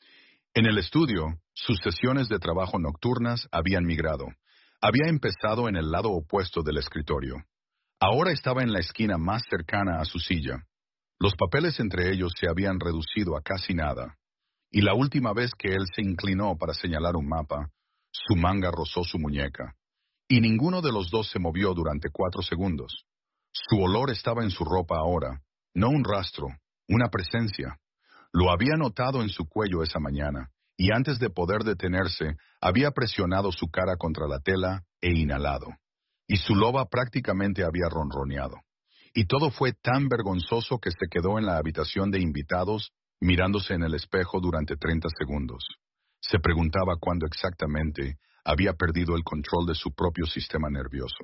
En el estudio, sus sesiones de trabajo nocturnas habían migrado. Había empezado en el lado opuesto del escritorio. Ahora estaba en la esquina más cercana a su silla. Los papeles entre ellos se habían reducido a casi nada. Y la última vez que él se inclinó para señalar un mapa, su manga rozó su muñeca. Y ninguno de los dos se movió durante 4 segundos. Su olor estaba en su ropa ahora, no un rastro, una presencia. Lo había notado en su cuello esa mañana, y antes de poder detenerse, había presionado su cara contra la tela e inhalado. Y su loba prácticamente había ronroneado. Y todo fue tan vergonzoso que se quedó en la habitación de invitados, mirándose en el espejo durante 30 segundos. Se preguntaba cuándo exactamente había perdido el control de su propio sistema nervioso.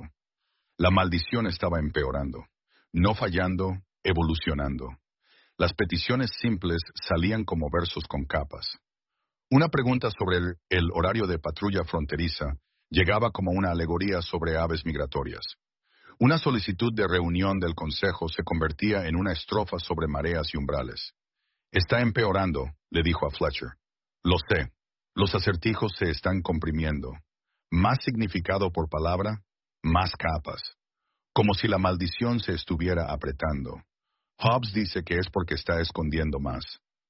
La maldición estaba empeorando, no fallando, evolucionando. Las peticiones simples salían como versos con capas. Una pregunta sobre el horario de patrulla fronteriza llegaba como una alegoría sobre aves migratorias. Una solicitud de reunión del consejo se convertía en una estrofa sobre mareas y umbrales. Está empeorando, le dijo a Fletcher. Lo sé. Los acertijos se están comprimiendo. Más significado por palabra, más capas. Como si la maldición se estuviera apretando. Hobbes dice que es porque está escondiendo más.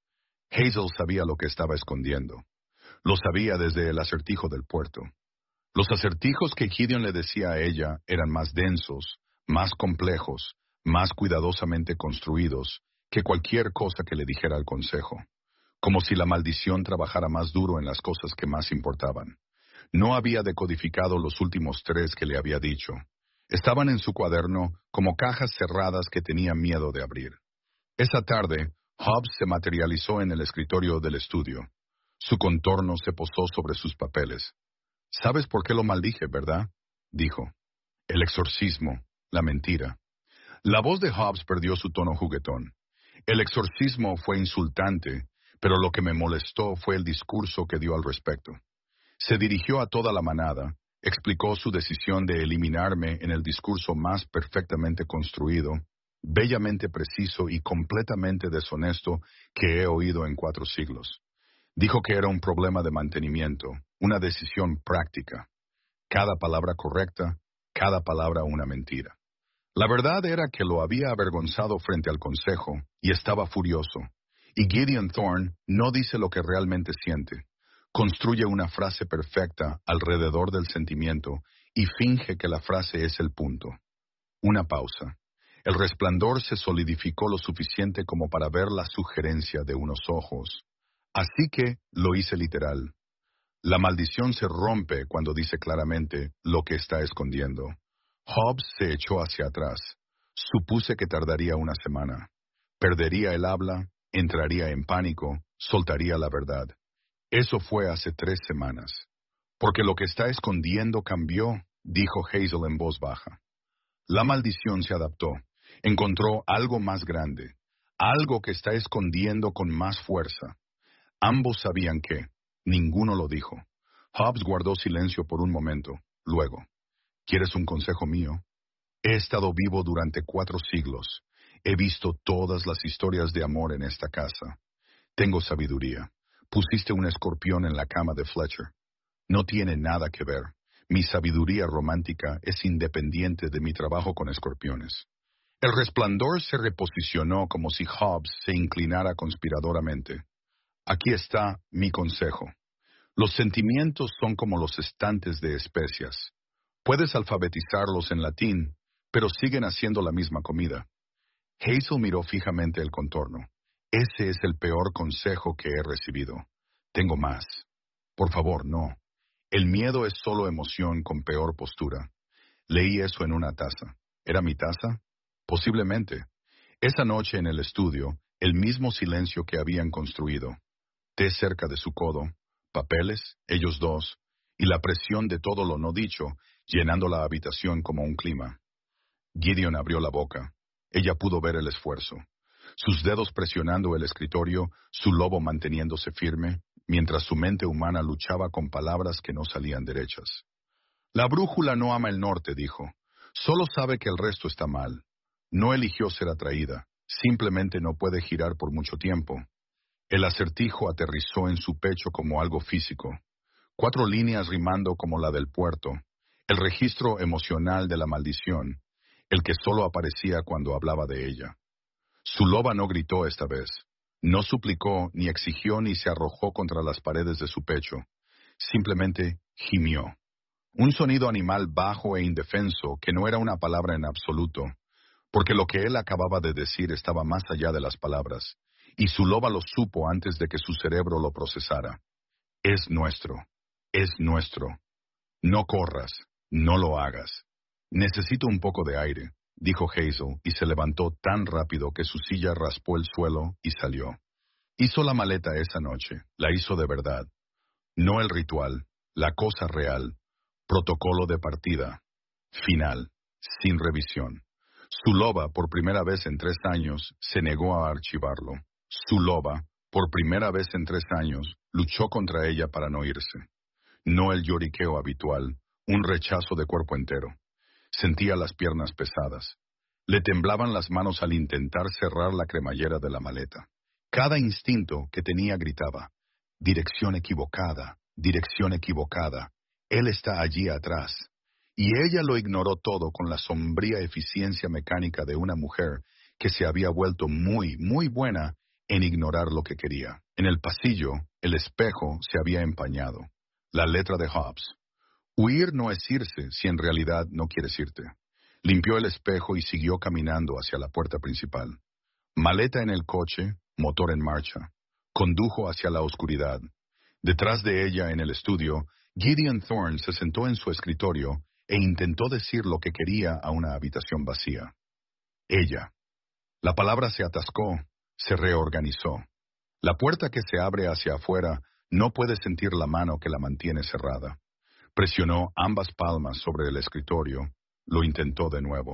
Hazel sabía lo que estaba escondiendo. Lo sabía desde el acertijo del puerto. Los acertijos que Gideon le decía a ella eran más densos, más complejos, más cuidadosamente construidos que cualquier cosa que le dijera el consejo. Como si la maldición trabajara más duro en las cosas que más importaban. No había decodificado los últimos 3 que le había dicho. Estaban en su cuaderno como cajas cerradas que tenía miedo de abrir. Esa tarde, Hobbes se materializó en el escritorio del estudio. Su contorno se posó sobre sus papeles. «¿Sabes por qué lo maldije, verdad?», dijo. «El exorcismo, la mentira». La voz de Hobbes perdió su tono juguetón. El exorcismo fue insultante, pero lo que me molestó fue el discurso que dio al respecto. Se dirigió a toda la manada, explicó su decisión de eliminarme en el discurso más perfectamente construido, bellamente preciso y completamente deshonesto que he oído en 4 siglos. Dijo que era un problema de mantenimiento, una decisión práctica. Cada palabra correcta, cada palabra una mentira. La verdad era que lo había avergonzado frente al consejo y estaba furioso. Y Gideon Thorne no dice lo que realmente siente. Construye una frase perfecta alrededor del sentimiento y finge que la frase es el punto. Una pausa. El resplandor se solidificó lo suficiente como para ver la sugerencia de unos ojos. Así que lo hice literal. La maldición se rompe cuando dice claramente lo que está escondiendo. Hobbes se echó hacia atrás. Supuse que tardaría una semana. Perdería el habla, entraría en pánico, soltaría la verdad. Eso fue hace 3 semanas. Porque lo que está escondiendo cambió, dijo Hazel en voz baja. La maldición se adaptó. Encontró algo más grande, algo que está escondiendo con más fuerza. Ambos sabían que. Ninguno lo dijo. Hobbs guardó silencio por un momento. Luego, ¿quieres un consejo mío? He estado vivo durante 4 siglos. He visto todas las historias de amor en esta casa. Tengo sabiduría. Pusiste un escorpión en la cama de Fletcher. No tiene nada que ver. Mi sabiduría romántica es independiente de mi trabajo con escorpiones. El resplandor se reposicionó como si Hobbs se inclinara conspiradoramente. Aquí está mi consejo. Los sentimientos son como los estantes de especias. Puedes alfabetizarlos en latín, pero siguen haciendo la misma comida. Hazel miró fijamente el contorno. Ese es el peor consejo que he recibido. Tengo más. Por favor, no. El miedo es solo emoción con peor postura. Leí eso en una taza. ¿Era mi taza? Posiblemente. Esa noche en el estudio, el mismo silencio que habían construido. Té cerca de su codo, papeles, ellos dos, y la presión de todo lo no dicho, llenando la habitación como un clima. Gideon abrió la boca. Ella pudo ver el esfuerzo. Sus dedos presionando el escritorio, su lobo manteniéndose firme, mientras su mente humana luchaba con palabras que no salían derechas. La brújula no ama el norte, dijo. Solo sabe que el resto está mal. No eligió ser atraída. Simplemente no puede girar por mucho tiempo. El acertijo aterrizó en su pecho como algo físico. 4 líneas rimando como la del puerto. El registro emocional de la maldición. El que solo aparecía cuando hablaba de ella. Su loba no gritó esta vez. No suplicó, ni exigió, ni se arrojó contra las paredes de su pecho. Simplemente gimió. Un sonido animal bajo e indefenso que no era una palabra en absoluto, porque lo que él acababa de decir estaba más allá de las palabras, y su loba lo supo antes de que su cerebro lo procesara. Es nuestro. Es nuestro. No corras. No lo hagas. Necesito un poco de aire, dijo Hazel, y se levantó tan rápido que su silla raspó el suelo y salió. Hizo la maleta esa noche, la hizo de verdad. No el ritual, la cosa real, protocolo de partida, final, sin revisión. Su loba, por primera vez en 3 años, se negó a archivarlo. Su loba, por primera vez en 3 años, luchó contra ella para no irse. No el lloriqueo habitual, un rechazo de cuerpo entero. Sentía las piernas pesadas. Le temblaban las manos al intentar cerrar la cremallera de la maleta. Cada instinto que tenía gritaba, dirección equivocada, dirección equivocada. Él está allí atrás. Y ella lo ignoró todo con la sombría eficiencia mecánica de una mujer que se había vuelto muy, muy buena en ignorar lo que quería. En el pasillo, el espejo se había empañado. La letra de Hobbs. Huir no es irse si en realidad no quieres irte. Limpió el espejo y siguió caminando hacia la puerta principal. Maleta en el coche, motor en marcha. Condujo hacia la oscuridad. Detrás de ella, en el estudio, Gideon Thorne se sentó en su escritorio e intentó decir lo que quería a una habitación vacía. Ella. La palabra se atascó, se reorganizó. La puerta que se abre hacia afuera no puede sentir la mano que la mantiene cerrada. Presionó ambas palmas sobre el escritorio. Lo intentó de nuevo.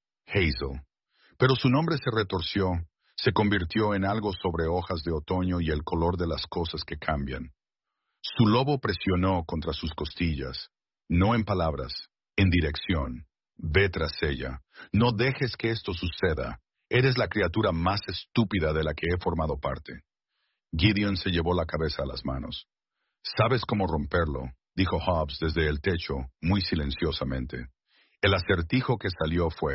Hazel. Pero su nombre se retorció, se convirtió en algo sobre hojas de otoño y el color de las cosas que cambian. Su lobo presionó contra sus costillas, no en palabras, en dirección. Ve tras ella. No dejes que esto suceda. Eres la criatura más estúpida de la que he formado parte. Gideon se llevó la cabeza a las manos. ¿Sabes cómo romperlo?, dijo Hobbs desde el techo, muy silenciosamente. El acertijo que salió fue: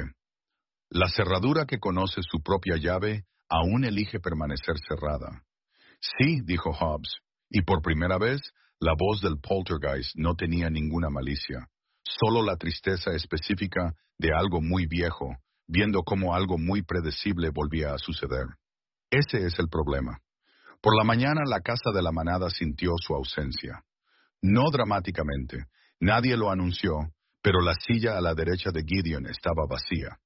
la cerradura que conoce su propia llave aún elige permanecer cerrada. Sí, dijo Hobbs, y por primera vez, la voz del poltergeist no tenía ninguna malicia, solo la tristeza específica de algo muy viejo, viendo cómo algo muy predecible volvía a suceder. Ese es el problema. Por la mañana la casa de la manada sintió su ausencia. No dramáticamente, nadie lo anunció, pero la silla a la derecha de Gideon estaba vacía.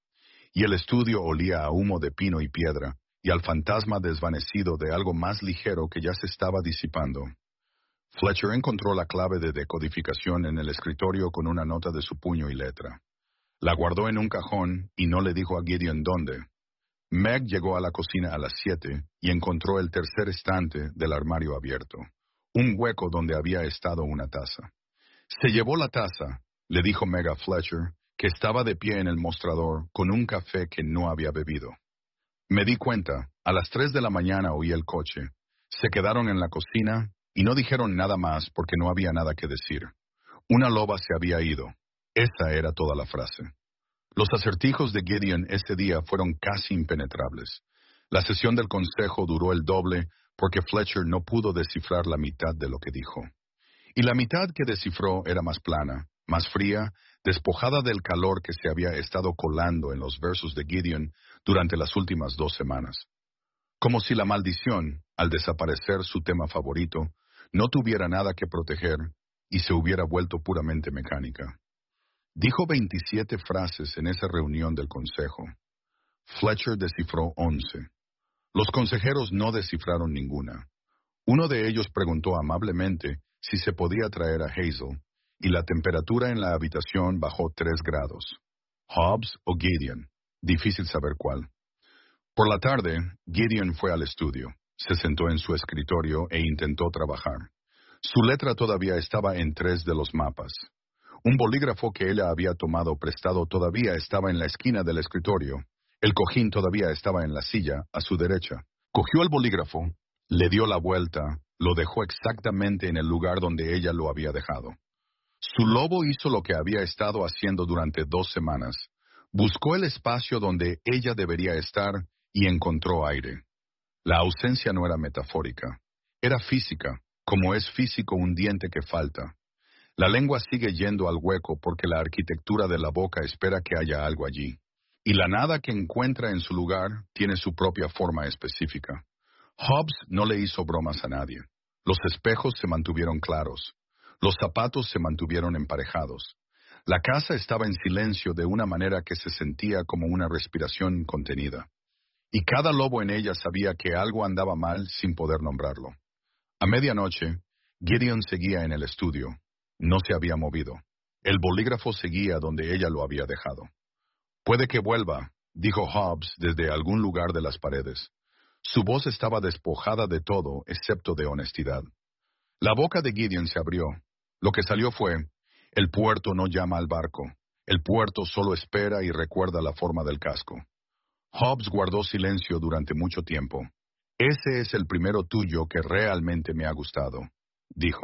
y el estudio olía a humo de pino y piedra, y al fantasma desvanecido de algo más ligero que ya se estaba disipando. Fletcher encontró la clave de decodificación en el escritorio con una nota de su puño y letra. La guardó en un cajón y no le dijo a Gideon dónde. Meg llegó a la cocina a las 7 y encontró el tercer estante del armario abierto, un hueco donde había estado una taza. Se llevó la taza, le dijo Meg a Fletcher, que estaba de pie en el mostrador con un café que no había bebido. Me di cuenta, a las 3 de la mañana oí el coche. Se quedaron en la cocina y no dijeron nada más porque no había nada que decir. Una loba se había ido. Esa era toda la frase. Los acertijos de Gideon ese día fueron casi impenetrables. La sesión del consejo duró el doble porque Fletcher no pudo descifrar la mitad de lo que dijo. Y la mitad que descifró era más plana, más fría, despojada del calor que se había estado colando en los versos de Gideon durante las últimas 2 semanas. Como si la maldición, al desaparecer su tema favorito, no tuviera nada que proteger y se hubiera vuelto puramente mecánica. Dijo 27 frases en esa reunión del consejo. Fletcher descifró 11. Los consejeros no descifraron ninguna. Uno de ellos preguntó amablemente si se podía traer a Hazel, y la temperatura en la habitación bajó 3 grados. Hobbs o Gideon, difícil saber cuál. Por la tarde, Gideon fue al estudio, se sentó en su escritorio e intentó trabajar. Su letra todavía estaba en 3 de los mapas. Un bolígrafo que ella había tomado prestado todavía estaba en la esquina del escritorio. El cojín todavía estaba en la silla, a su derecha. Cogió el bolígrafo, le dio la vuelta, lo dejó exactamente en el lugar donde ella lo había dejado. Su lobo hizo lo que había estado haciendo durante 2 semanas. Buscó el espacio donde ella debería estar y encontró aire. La ausencia no era metafórica, era física, como es físico un diente que falta. La lengua sigue yendo al hueco porque la arquitectura de la boca espera que haya algo allí. Y la nada que encuentra en su lugar tiene su propia forma específica. Hobbs no le hizo bromas a nadie. Los espejos se mantuvieron claros. Los zapatos se mantuvieron emparejados. La casa estaba en silencio de una manera que se sentía como una respiración contenida. Y cada lobo en ella sabía que algo andaba mal sin poder nombrarlo. A medianoche, Gideon seguía en el estudio. No se había movido. El bolígrafo seguía donde ella lo había dejado. «Puede que vuelva», dijo Hobbs desde algún lugar de las paredes. Su voz estaba despojada de todo excepto de honestidad. La boca de Gideon se abrió. Lo que salió fue: «El puerto no llama al barco. El puerto solo espera y recuerda la forma del casco». Hobbs guardó silencio durante mucho tiempo. «Ese es el primero tuyo que realmente me ha gustado», dijo.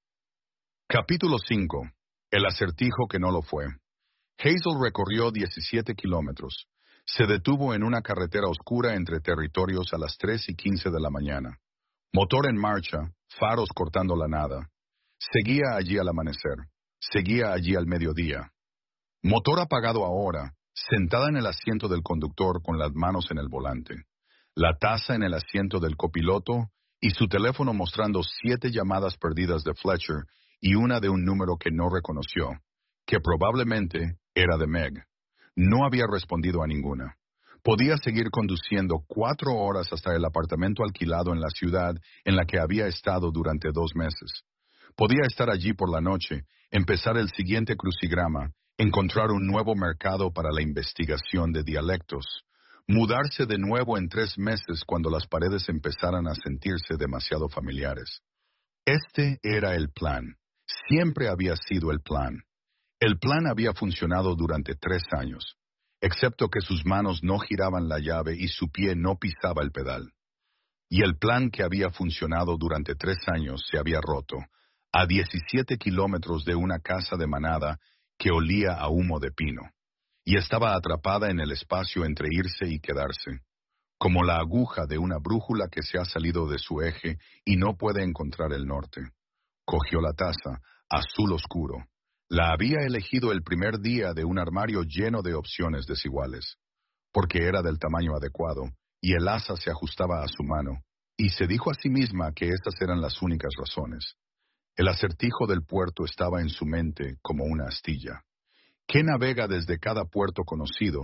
Capítulo 5. El acertijo que no lo fue. Hazel recorrió 17 kilómetros. Se detuvo en una carretera oscura entre territorios a las 3:15 de la mañana. Motor en marcha, faros cortando la nada. Seguía allí al amanecer. Seguía allí al mediodía. Motor apagado ahora, sentada en el asiento del conductor con las manos en el volante. La taza en el asiento del copiloto y su teléfono mostrando 7 llamadas perdidas de Fletcher y una de un número que no reconoció, que probablemente era de Meg. No había respondido a ninguna. Podía seguir conduciendo 4 horas hasta el apartamento alquilado en la ciudad en la que había estado durante 2 meses. Podía estar allí por la noche, empezar el siguiente crucigrama, encontrar un nuevo mercado para la investigación de dialectos, mudarse de nuevo en 3 meses cuando las paredes empezaran a sentirse demasiado familiares. Este era el plan. Siempre había sido el plan. El plan había funcionado durante 3 años, excepto que sus manos no giraban la llave y su pie no pisaba el pedal. Y el plan que había funcionado durante 3 años se había roto, a 17 kilómetros de una casa de manada que olía a humo de pino, y estaba atrapada en el espacio entre irse y quedarse, como la aguja de una brújula que se ha salido de su eje y no puede encontrar el norte. Cogió la taza, azul oscuro. La había elegido el primer día de un armario lleno de opciones desiguales, porque era del tamaño adecuado, y el asa se ajustaba a su mano, y se dijo a sí misma que estas eran las únicas razones. El acertijo del puerto estaba en su mente como una astilla. ¿Qué navega desde cada puerto conocido,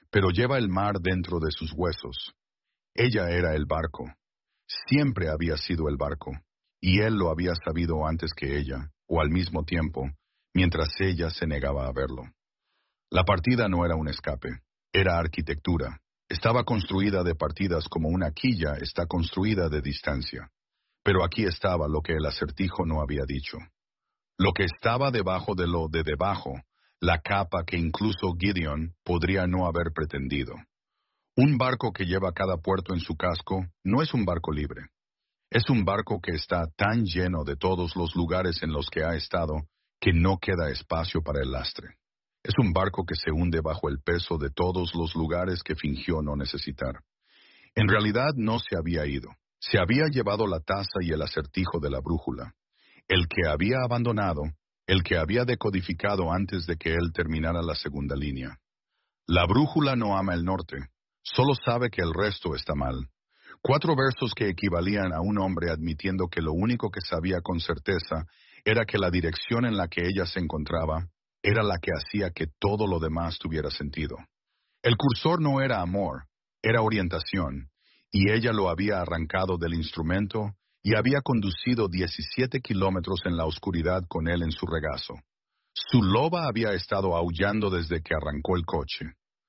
pero lleva el mar dentro de sus huesos. Ella era el barco. Siempre había sido el barco, y él lo había sabido antes que ella, o al mismo tiempo, mientras ella se negaba a verlo. La partida no era un escape, era arquitectura. Estaba construida de partidas como una quilla está construida de distancia. Pero aquí estaba lo que el acertijo no había dicho. Lo que estaba debajo de lo de debajo, la capa que incluso Gideon podría no haber pretendido. Un barco que lleva cada puerto en su casco no es un barco libre. Es un barco que está tan lleno de todos los lugares en los que ha estado que no queda espacio para el lastre. Es un barco que se hunde bajo el peso de todos los lugares que fingió no necesitar. En realidad no se había ido. Se había llevado la taza y el acertijo de la brújula. El que había abandonado, el que había decodificado antes de que él terminara la segunda línea. La brújula no ama el norte, solo sabe que el resto está mal. 4 versos que equivalían a un hombre admitiendo que lo único que sabía con certeza era que la dirección en la que ella se encontraba era la que hacía que todo lo demás tuviera sentido. El cursor no era amor, era orientación, y ella lo había arrancado del instrumento y había conducido 17 kilómetros en la oscuridad con él en su regazo. Su loba había estado aullando desde que arrancó el coche.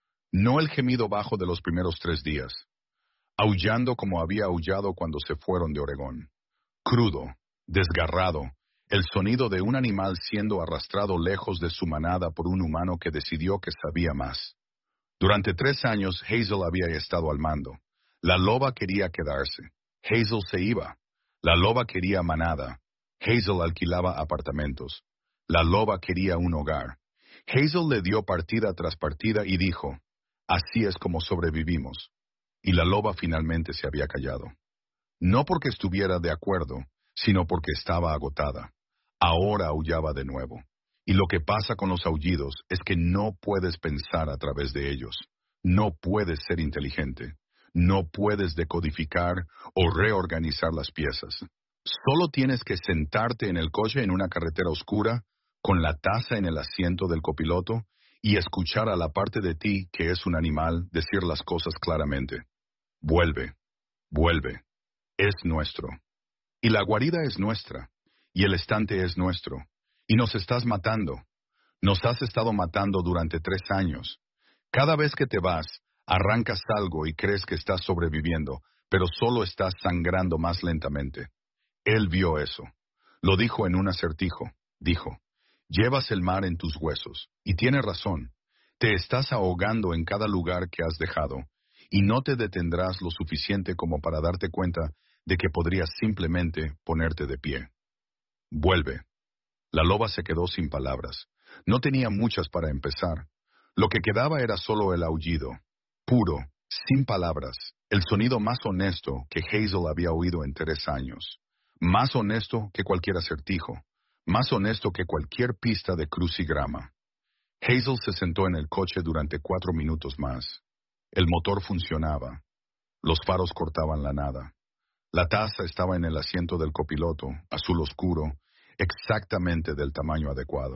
No el gemido bajo de los primeros 3 días. Aullando como había aullado cuando se fueron de Oregón. Crudo, desgarrado, el sonido de un animal siendo arrastrado lejos de su manada por un humano que decidió que sabía más. Durante 3 años Hazel había estado al mando. La loba quería quedarse. Hazel se iba. La loba quería manada. Hazel alquilaba apartamentos. La loba quería un hogar. Hazel le dio partida tras partida y dijo, así es como sobrevivimos. Y la loba finalmente se había callado. No porque estuviera de acuerdo, sino porque estaba agotada. Ahora aullaba de nuevo. Y lo que pasa con los aullidos es que no puedes pensar a través de ellos. No puedes ser inteligente. No puedes decodificar o reorganizar las piezas. Solo tienes que sentarte en el coche en una carretera oscura, con la taza en el asiento del copiloto, y escuchar a la parte de ti que es un animal decir las cosas claramente. Vuelve, vuelve. Es nuestro. Y la guarida es nuestra. Y el estante es nuestro. Y nos estás matando. Nos has estado matando durante 3 años. Cada vez que te vas, arrancas algo y crees que estás sobreviviendo, pero solo estás sangrando más lentamente. Él vio eso. Lo dijo en un acertijo. Dijo, llevas el mar en tus huesos. Y tiene razón. Te estás ahogando en cada lugar que has dejado, y no te detendrás lo suficiente como para darte cuenta de que podrías simplemente ponerte de pie. Vuelve. La loba se quedó sin palabras. No tenía muchas para empezar. Lo que quedaba era solo el aullido, puro, sin palabras, el sonido más honesto que Hazel había oído en 3 años. Más honesto que cualquier acertijo, más honesto que cualquier pista de crucigrama. Hazel se sentó en el coche durante 4 minutos más. El motor funcionaba. Los faros cortaban la nada. La taza estaba en el asiento del copiloto, azul oscuro, exactamente del tamaño adecuado.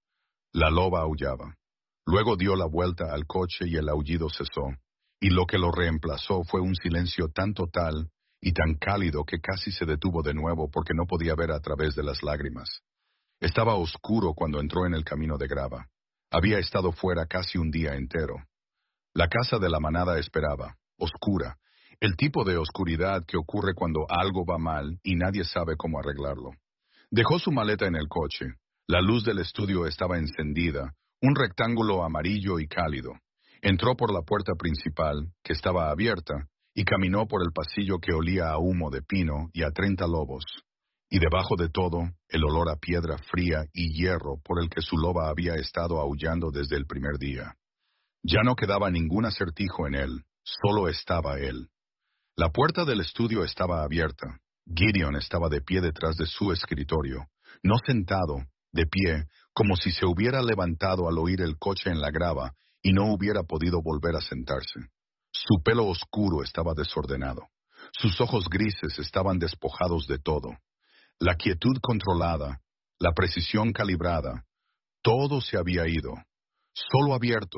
La loba aullaba. Luego dio la vuelta al coche y el aullido cesó, y lo que lo reemplazó fue un silencio tan total y tan cálido que casi se detuvo de nuevo porque no podía ver a través de las lágrimas. Estaba oscuro cuando entró en el camino de grava. Había estado fuera casi un día entero. La casa de la manada esperaba, oscura, el tipo de oscuridad que ocurre cuando algo va mal y nadie sabe cómo arreglarlo. Dejó su maleta en el coche. La luz del estudio estaba encendida, un rectángulo amarillo y cálido. Entró por la puerta principal, que estaba abierta, y caminó por el pasillo que olía a humo de pino y a 30 lobos. Y debajo de todo, el olor a piedra fría y hierro por el que su loba había estado aullando desde el primer día. Ya no quedaba ningún acertijo en él, solo estaba él. La puerta del estudio estaba abierta. Gideon estaba de pie detrás de su escritorio, no sentado, de pie, como si se hubiera levantado al oír el coche en la grava y no hubiera podido volver a sentarse. Su pelo oscuro estaba desordenado. Sus ojos grises estaban despojados de todo. La quietud controlada, la precisión calibrada, todo se había ido. Solo abiertos,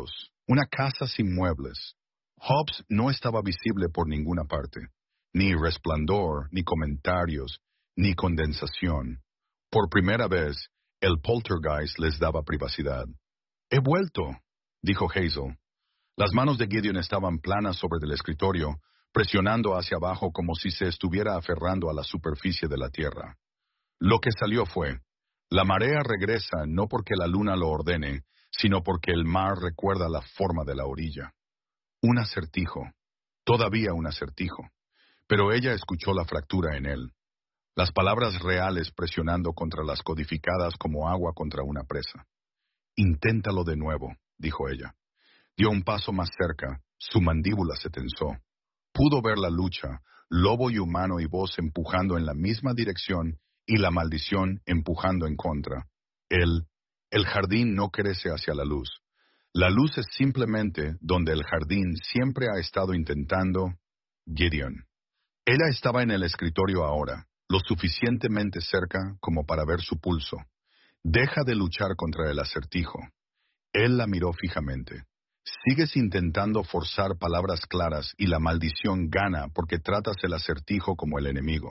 una casa sin muebles. Hobbs no estaba visible por ninguna parte, ni resplandor, ni comentarios, ni condensación. Por primera vez, el poltergeist les daba privacidad. «He vuelto», dijo Hazel. Las manos de Gideon estaban planas sobre el escritorio, presionando hacia abajo como si se estuviera aferrando a la superficie de la tierra. Lo que salió fue: la marea regresa no porque la luna lo ordene, sino porque el mar recuerda la forma de la orilla. Un acertijo, todavía un acertijo, pero ella escuchó la fractura en él, las palabras reales presionando contra las codificadas como agua contra una presa. «Inténtalo de nuevo», dijo ella. Dio un paso más cerca, su mandíbula se tensó. Pudo ver la lucha, lobo y humano y voz empujando en la misma dirección y la maldición empujando en contra. El jardín no crece hacia la luz. La luz es simplemente donde el jardín siempre ha estado intentando. Gideon. Ella estaba en el escritorio ahora, lo suficientemente cerca como para ver su pulso. Deja de luchar contra el acertijo. Él la miró fijamente. Sigues intentando forzar palabras claras y la maldición gana porque tratas el acertijo como el enemigo.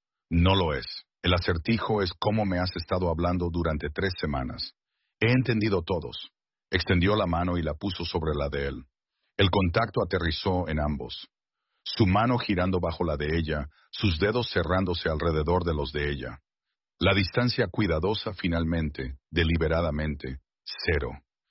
No lo es. El acertijo es como me has estado hablando durante 3 semanas. He entendido todos. Extendió la mano y la puso sobre la de él. El contacto aterrizó en ambos. Su mano girando bajo la de ella, sus dedos cerrándose alrededor de los de ella. La distancia cuidadosa finalmente, deliberadamente, 0.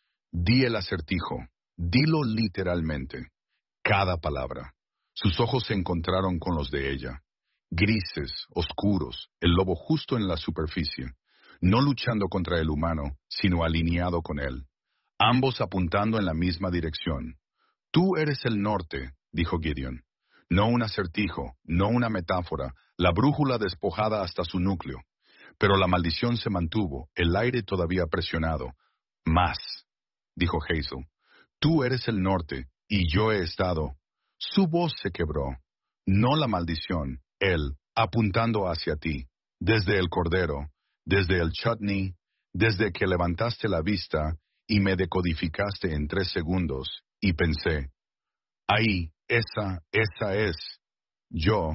Di el acertijo. Dilo literalmente. Cada palabra. Sus ojos se encontraron con los de ella. Grises, oscuros, el lobo justo en la superficie. No luchando contra el humano, sino alineado con él. Ambos apuntando en la misma dirección. «Tú eres el norte», dijo Gideon. No un acertijo, no una metáfora, la brújula despojada hasta su núcleo. Pero la maldición se mantuvo, el aire todavía presionado. «Más», dijo Hazel. «Tú eres el norte, y yo he estado». Su voz se quebró. No la maldición, él, apuntando hacia ti. Desde el cordero, desde el chutney, desde que levantaste la vista y me decodificaste en 3 segundos, y pensé, ahí, esa es. Yo.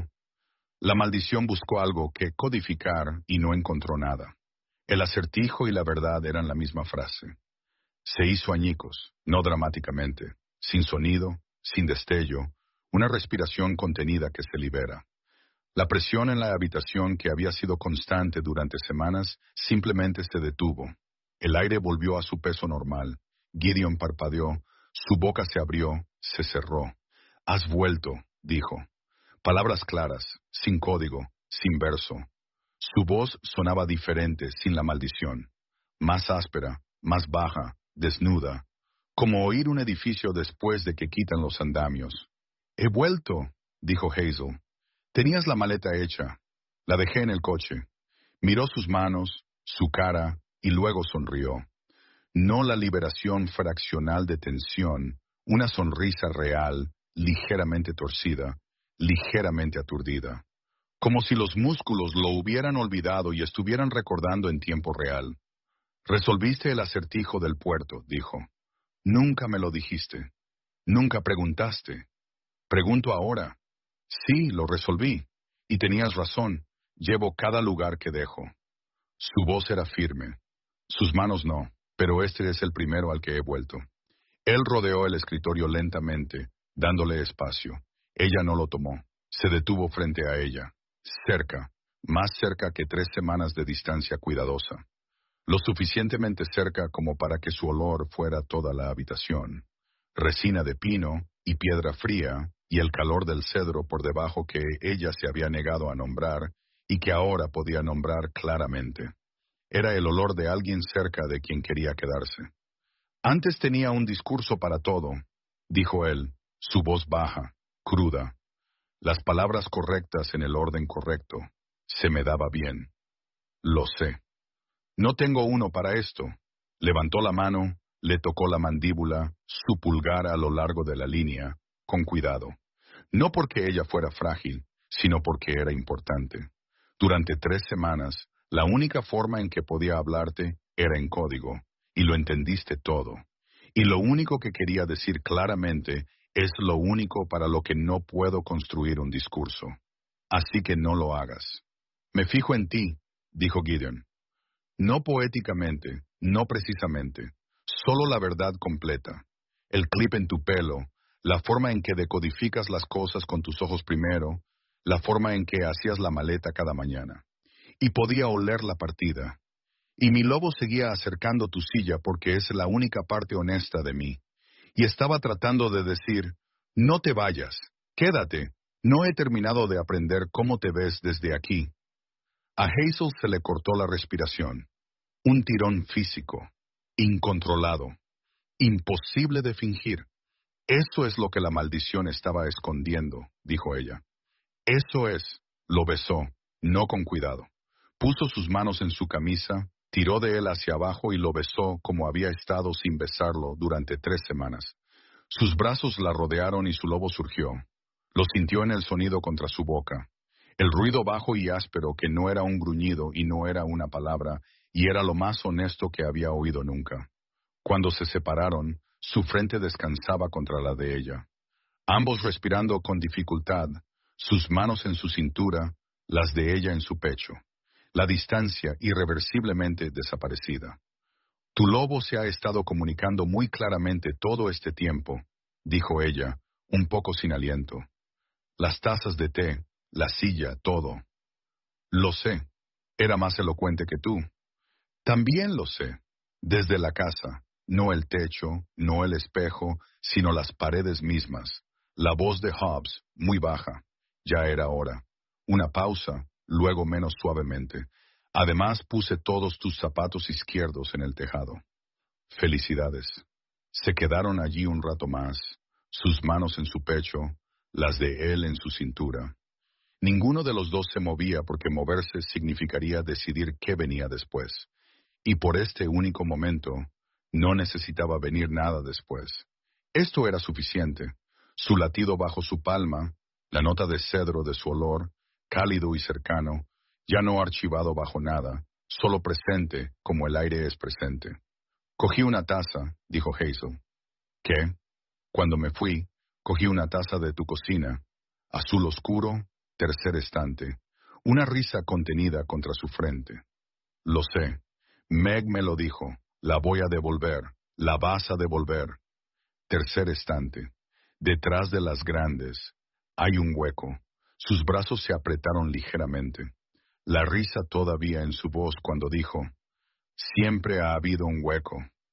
La maldición buscó algo que codificar y no encontró nada. El acertijo y la verdad eran la misma frase. Se hizo añicos, no dramáticamente, sin sonido, sin destello, una respiración contenida que se libera. La presión en la habitación que había sido constante durante semanas simplemente se detuvo. El aire volvió a su peso normal. Gideon parpadeó, su boca se abrió, se cerró. «Has vuelto», dijo. Palabras claras, sin código, sin verso. Su voz sonaba diferente, sin la maldición. Más áspera, más baja, desnuda. Como oír un edificio después de que quitan los andamios. «He vuelto», dijo Hazel. «Tenías la maleta hecha. La dejé en el coche». Miró sus manos, su cara, y luego sonrió. No la liberación fraccional de tensión, una sonrisa real, ligeramente torcida, ligeramente aturdida. Como si los músculos lo hubieran olvidado y estuvieran recordando en tiempo real. «Resolviste el acertijo del puerto», dijo. «Nunca me lo dijiste. Nunca preguntaste. Pregunto ahora». «Sí, lo resolví. Y tenías razón. Llevo cada lugar que dejo». Su voz era firme. Sus manos no, pero este es el primero al que he vuelto. Él rodeó el escritorio lentamente, dándole espacio. Ella no lo tomó. Se detuvo frente a ella. Cerca, más cerca que 3 semanas de distancia cuidadosa. Lo suficientemente cerca como para que su olor fuera toda la habitación. Resina de pino y piedra fría, y el calor del cedro por debajo que ella se había negado a nombrar y que ahora podía nombrar claramente. Era el olor de alguien cerca de quien quería quedarse. «Antes tenía un discurso para todo», dijo él, su voz baja, cruda. Las palabras correctas en el orden correcto. Se me daba bien. «Lo sé». «No tengo uno para esto». Levantó la mano, le tocó la mandíbula, su pulgar a lo largo de la línea, con cuidado. No porque ella fuera frágil, sino porque era importante. Durante 3 semanas, la única forma en que podía hablarte era en código, y lo entendiste todo. Y lo único que quería decir claramente es lo único para lo que no puedo construir un discurso. Así que no lo hagas. Me fijo en ti, dijo Gideon. No poéticamente, no precisamente, solo la verdad completa. El clip en tu pelo, la forma en que decodificas las cosas con tus ojos primero, la forma en que hacías la maleta cada mañana. Y podía oler la partida. Y mi lobo seguía acercando tu silla porque es la única parte honesta de mí. Y estaba tratando de decir, no te vayas, quédate, no he terminado de aprender cómo te ves desde aquí. A Hazel se le cortó la respiración. Un tirón físico, incontrolado, imposible de fingir. Eso es lo que la maldición estaba escondiendo, dijo ella. Eso es. Lo besó, no con cuidado. Puso sus manos en su camisa, tiró de él hacia abajo y lo besó como había estado sin besarlo durante 3 semanas. Sus brazos la rodearon y su lobo surgió. Lo sintió en el sonido contra su boca. El ruido bajo y áspero que no era un gruñido y no era una palabra, y era lo más honesto que había oído nunca. Cuando se separaron, su frente descansaba contra la de ella. Ambos respirando con dificultad, sus manos en su cintura, las de ella en su pecho. La distancia irreversiblemente desaparecida. Tu lobo se ha estado comunicando muy claramente todo este tiempo, dijo ella, un poco sin aliento. Las tazas de té, la silla, todo. Lo sé. Era más elocuente que tú. También lo sé. Desde la casa, no el techo, no el espejo, sino las paredes mismas. La voz de Hobbes, muy baja. Ya era hora. Una pausa, luego menos suavemente. Además puse todos tus zapatos izquierdos en el tejado. Felicidades. Se quedaron allí un rato más, sus manos en su pecho, las de él en su cintura. Ninguno de los dos se movía porque moverse significaría decidir qué venía después. Y por este único momento, no necesitaba venir nada después. Esto era suficiente. Su latido bajo su palma, la nota de cedro de su olor, cálido y cercano, ya no archivado bajo nada, solo presente como el aire es presente. Cogí una taza, dijo Hazel. ¿Qué? Cuando me fui, cogí una taza de tu cocina, azul oscuro, tercer estante, una risa contenida contra su frente. Lo sé. Meg me lo dijo. La voy a devolver. La vas a devolver. Tercer estante. Detrás de las grandes. Hay un hueco. Sus brazos se apretaron ligeramente. La risa todavía en su voz cuando dijo, siempre ha habido un hueco.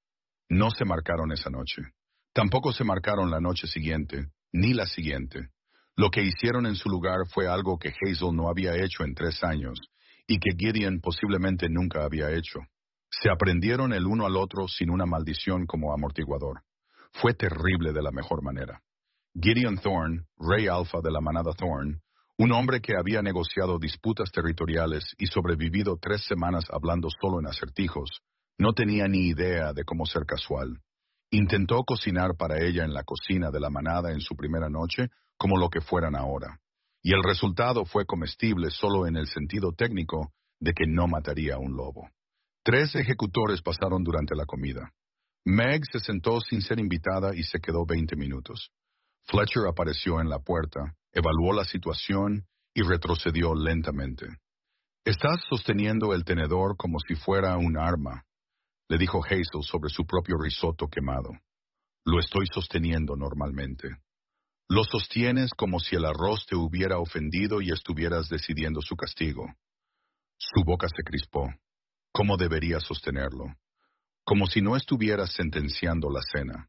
No se marcaron esa noche. Tampoco se marcaron la noche siguiente, ni la siguiente. Lo que hicieron en su lugar fue algo que Hazel no había hecho en 3 años, y que Gideon posiblemente nunca había hecho. Se aprendieron el uno al otro sin una maldición como amortiguador. Fue terrible de la mejor manera. Gideon Thorne, rey alfa de la manada Thorne, un hombre que había negociado disputas territoriales y sobrevivido 3 semanas hablando solo en acertijos, no tenía ni idea de cómo ser casual. Intentó cocinar para ella en la cocina de la manada en su primera noche como lo que fueran ahora. Y el resultado fue comestible solo en el sentido técnico de que no mataría a un lobo. 3 ejecutores pasaron durante la comida. Meg se sentó sin ser invitada y se quedó 20 minutos. Fletcher apareció en la puerta, evaluó la situación y retrocedió lentamente. Estás sosteniendo el tenedor como si fuera un arma, le dijo Hazel sobre su propio risotto quemado. Lo estoy sosteniendo normalmente. Lo sostienes como si el arroz te hubiera ofendido y estuvieras decidiendo su castigo. Su boca se crispó. ¿Cómo debería sostenerlo? Como si no estuvieras sentenciando la cena.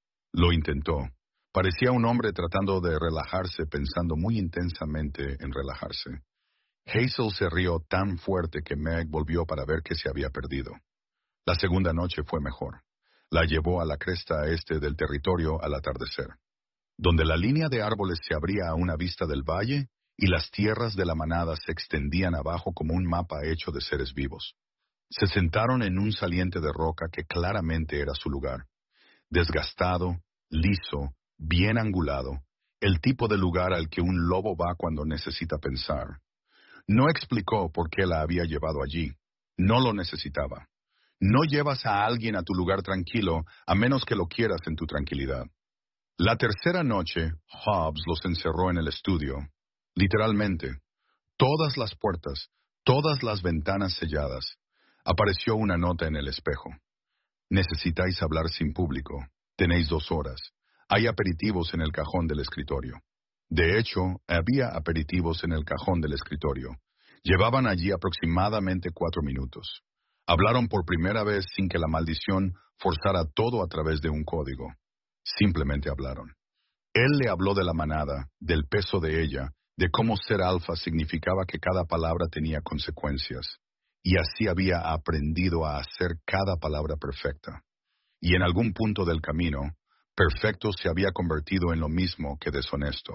Lo intentó. Parecía un hombre tratando de relajarse, pensando muy intensamente en relajarse. Hazel se rió tan fuerte que Meg volvió para ver que se había perdido. La segunda noche fue mejor. La llevó a la cresta este del territorio al atardecer, donde la línea de árboles se abría a una vista del valle y las tierras de la manada se extendían abajo como un mapa hecho de seres vivos. Se sentaron en un saliente de roca que claramente era su lugar. Desgastado, liso, bien angulado, el tipo de lugar al que un lobo va cuando necesita pensar. No explicó por qué la había llevado allí. No lo necesitaba. No llevas a alguien a tu lugar tranquilo a menos que lo quieras en tu tranquilidad. La tercera noche, Hobbs los encerró en el estudio. Literalmente, todas las puertas, todas las ventanas selladas. Apareció una nota en el espejo. Necesitáis hablar sin público. Tenéis 2 horas. Hay aperitivos en el cajón del escritorio. De hecho, había aperitivos en el cajón del escritorio. Llevaban allí aproximadamente 4 minutos. Hablaron por primera vez sin que la maldición forzara todo a través de un código. Simplemente hablaron. Él le habló de la manada, del peso de ella, de cómo ser alfa significaba que cada palabra tenía consecuencias. Y así había aprendido a hacer cada palabra perfecta. Y en algún punto del camino, perfecto se había convertido en lo mismo que deshonesto.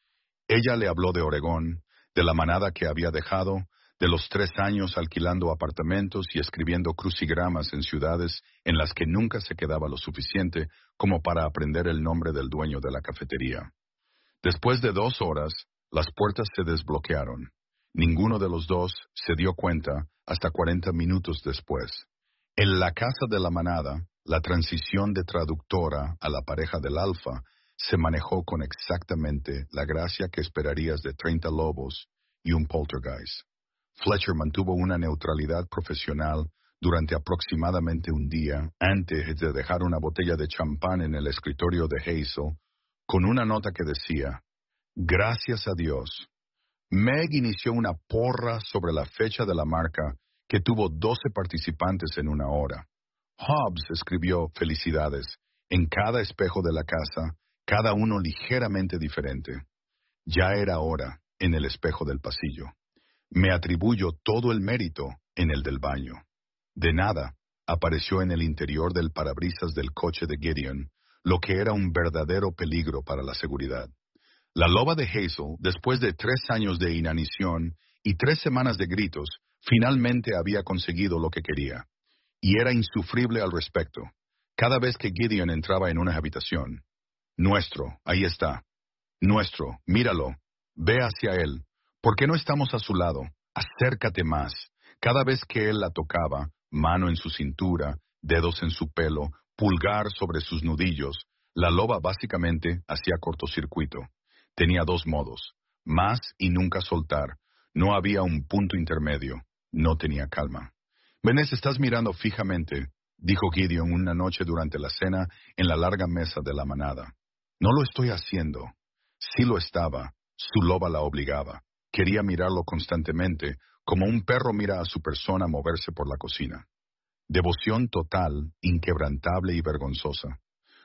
Ella le habló de Oregón, de la manada que había dejado, de los 3 años alquilando apartamentos y escribiendo crucigramas en ciudades en las que nunca se quedaba lo suficiente como para aprender el nombre del dueño de la cafetería. Después de 2 horas, las puertas se desbloquearon. Ninguno de los dos se dio cuenta hasta 40 minutos después. En la casa de la manada, la transición de traductora a la pareja del alfa se manejó con exactamente la gracia que esperarías de 30 lobos y un poltergeist. Fletcher mantuvo una neutralidad profesional durante aproximadamente un día antes de dejar una botella de champán en el escritorio de Hazel con una nota que decía: «Gracias a Dios». Meg inició una porra sobre la fecha de la marca que tuvo 12 participantes en 1 hora. Hobbs escribió «Felicidades» en cada espejo de la casa, cada uno ligeramente diferente. Ya era hora en el espejo del pasillo. Me atribuyo todo el mérito en el del baño. De nada, apareció en el interior del parabrisas del coche de Gideon, lo que era un verdadero peligro para la seguridad. La loba de Hazel, después de 3 años de inanición y 3 semanas de gritos, finalmente había conseguido lo que quería. Y era insufrible al respecto. Cada vez que Gideon entraba en una habitación: «Nuestro, ahí está. Nuestro, míralo. Ve hacia él. ¿Por qué no estamos a su lado? Acércate más». Cada vez que él la tocaba, mano en su cintura, dedos en su pelo, pulgar sobre sus nudillos, la loba básicamente hacía cortocircuito. Tenía 2 modos: más y nunca soltar. No había un punto intermedio. No tenía calma. «Vanessa, estás mirando fijamente», dijo Gideon una noche durante la cena en la larga mesa de la manada. «No lo estoy haciendo». Sí lo estaba. Su loba la obligaba. Quería mirarlo constantemente, como un perro mira a su persona moverse por la cocina. Devoción total, inquebrantable y vergonzosa.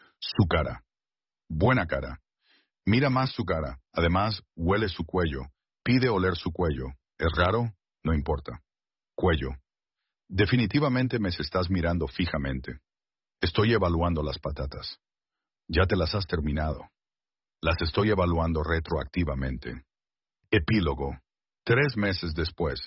Su cara. Buena cara. Mira más su cara. Además, huele su cuello. Pide oler su cuello. ¿Es raro? No importa. Cuello. Definitivamente me estás mirando fijamente. Estoy evaluando las patatas. Ya te las has terminado. Las estoy evaluando retroactivamente. Epílogo. 3 meses después.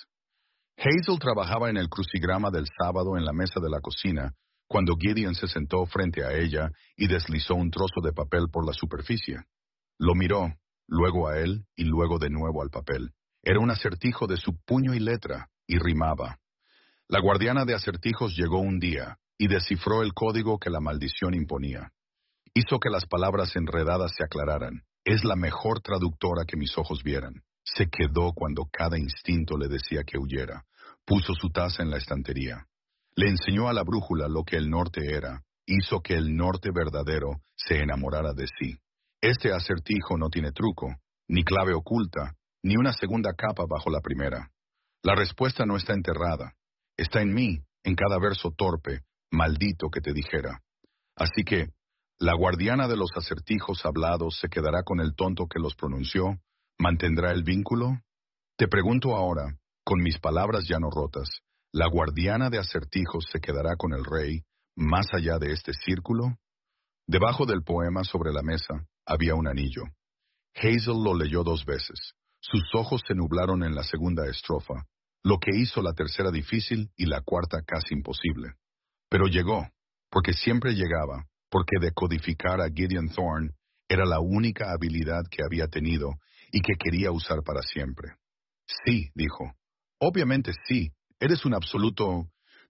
Hazel trabajaba en el crucigrama del sábado en la mesa de la cocina cuando Gideon se sentó frente a ella y deslizó un trozo de papel por la superficie. Lo miró, luego a él y luego de nuevo al papel. Era un acertijo de su puño y letra, y rimaba. La guardiana de acertijos llegó un día y descifró el código que la maldición imponía. Hizo que las palabras enredadas se aclararan. Es la mejor traductora que mis ojos vieran. Se quedó cuando cada instinto le decía que huyera. Puso su taza en la estantería. Le enseñó a la brújula lo que el norte era. Hizo que el norte verdadero se enamorara de sí. Este acertijo no tiene truco, ni clave oculta, ni una segunda capa bajo la primera. La respuesta no está enterrada. Está en mí, en cada verso torpe, maldito que te dijera. Así que, ¿la guardiana de los acertijos hablados se quedará con el tonto que los pronunció? ¿Mantendrá el vínculo? Te pregunto ahora, con mis palabras ya no rotas, ¿la guardiana de acertijos se quedará con el rey, más allá de este círculo? Debajo del poema sobre la mesa había un anillo. Hazel lo leyó 2 veces. Sus ojos se nublaron en la segunda estrofa, lo que hizo la tercera difícil y la cuarta casi imposible. Pero llegó, porque siempre llegaba, porque decodificar a Gideon Thorne era la única habilidad que había tenido y que quería usar para siempre. Sí, dijo. Obviamente sí, eres un absoluto...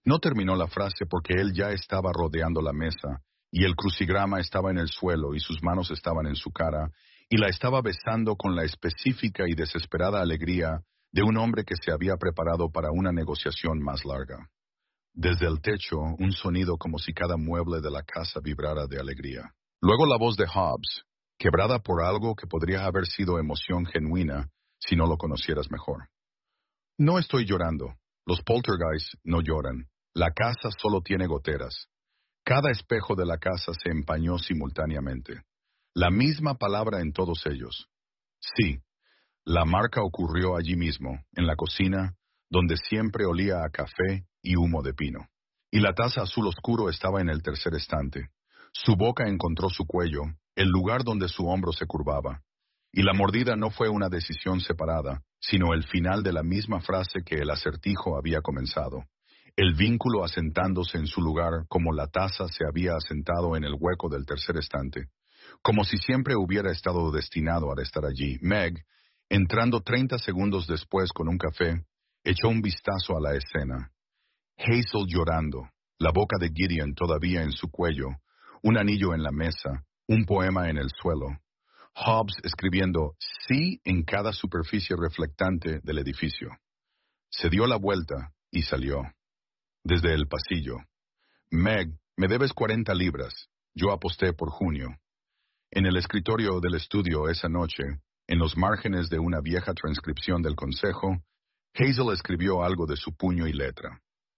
No terminó la frase porque él ya estaba rodeando la mesa, y el crucigrama estaba en el suelo y sus manos estaban en su cara, y la estaba besando con la específica y desesperada alegría de un hombre que se había preparado para una negociación más larga. Desde el techo, un sonido como si cada mueble de la casa vibrara de alegría. Luego la voz de Hobbs, quebrada por algo que podría haber sido emoción genuina si no lo conocieras mejor. No estoy llorando. Los poltergeists no lloran. La casa solo tiene goteras. Cada espejo de la casa se empañó simultáneamente. La misma palabra en todos ellos. Sí, la marca ocurrió allí mismo, en la cocina, donde siempre olía a café y humo de pino. Y la taza azul oscuro estaba en el tercer estante. Su boca encontró su cuello, el lugar donde su hombro se curvaba. Y la mordida no fue una decisión separada, sino el final de la misma frase que el acertijo había comenzado. El vínculo asentándose en su lugar como la taza se había asentado en el hueco del tercer estante. Como si siempre hubiera estado destinado a estar allí, Meg, entrando 30 segundos después con un café, echó un vistazo a la escena. Hazel llorando, la boca de Gideon todavía en su cuello, un anillo en la mesa, un poema en el suelo. Hobbs escribiendo sí en cada superficie reflectante del edificio. Se dio la vuelta y salió. Desde el pasillo. Meg, me debes 40 libras. Yo aposté por junio. En el escritorio del estudio esa noche, en los márgenes de una vieja transcripción del consejo, Hazel escribió algo de su puño y letra.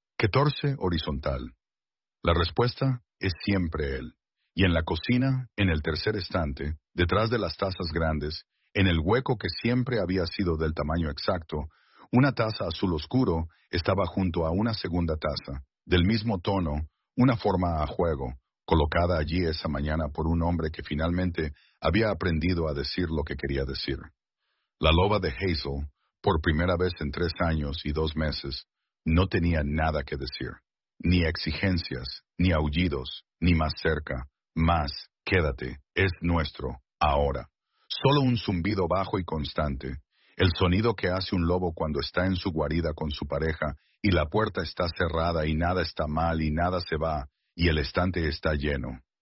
14 horizontal. La respuesta es siempre él. Y en la cocina, en el tercer estante, detrás de las tazas grandes, en el hueco que siempre había sido del tamaño exacto, una taza azul oscuro estaba junto a una segunda taza, del mismo tono, una forma a juego, colocada allí esa mañana por un hombre que finalmente había aprendido a decir lo que quería decir. La loba de Hazel, por primera vez en 3 años y 2 meses, no tenía nada que decir, ni exigencias, ni aullidos, ni más cerca, más, quédate, es nuestro, ahora. Solo un zumbido bajo y constante, el sonido que hace un lobo cuando está en su guarida con su pareja y la puerta está cerrada y nada está mal y nada se va y el estante está lleno.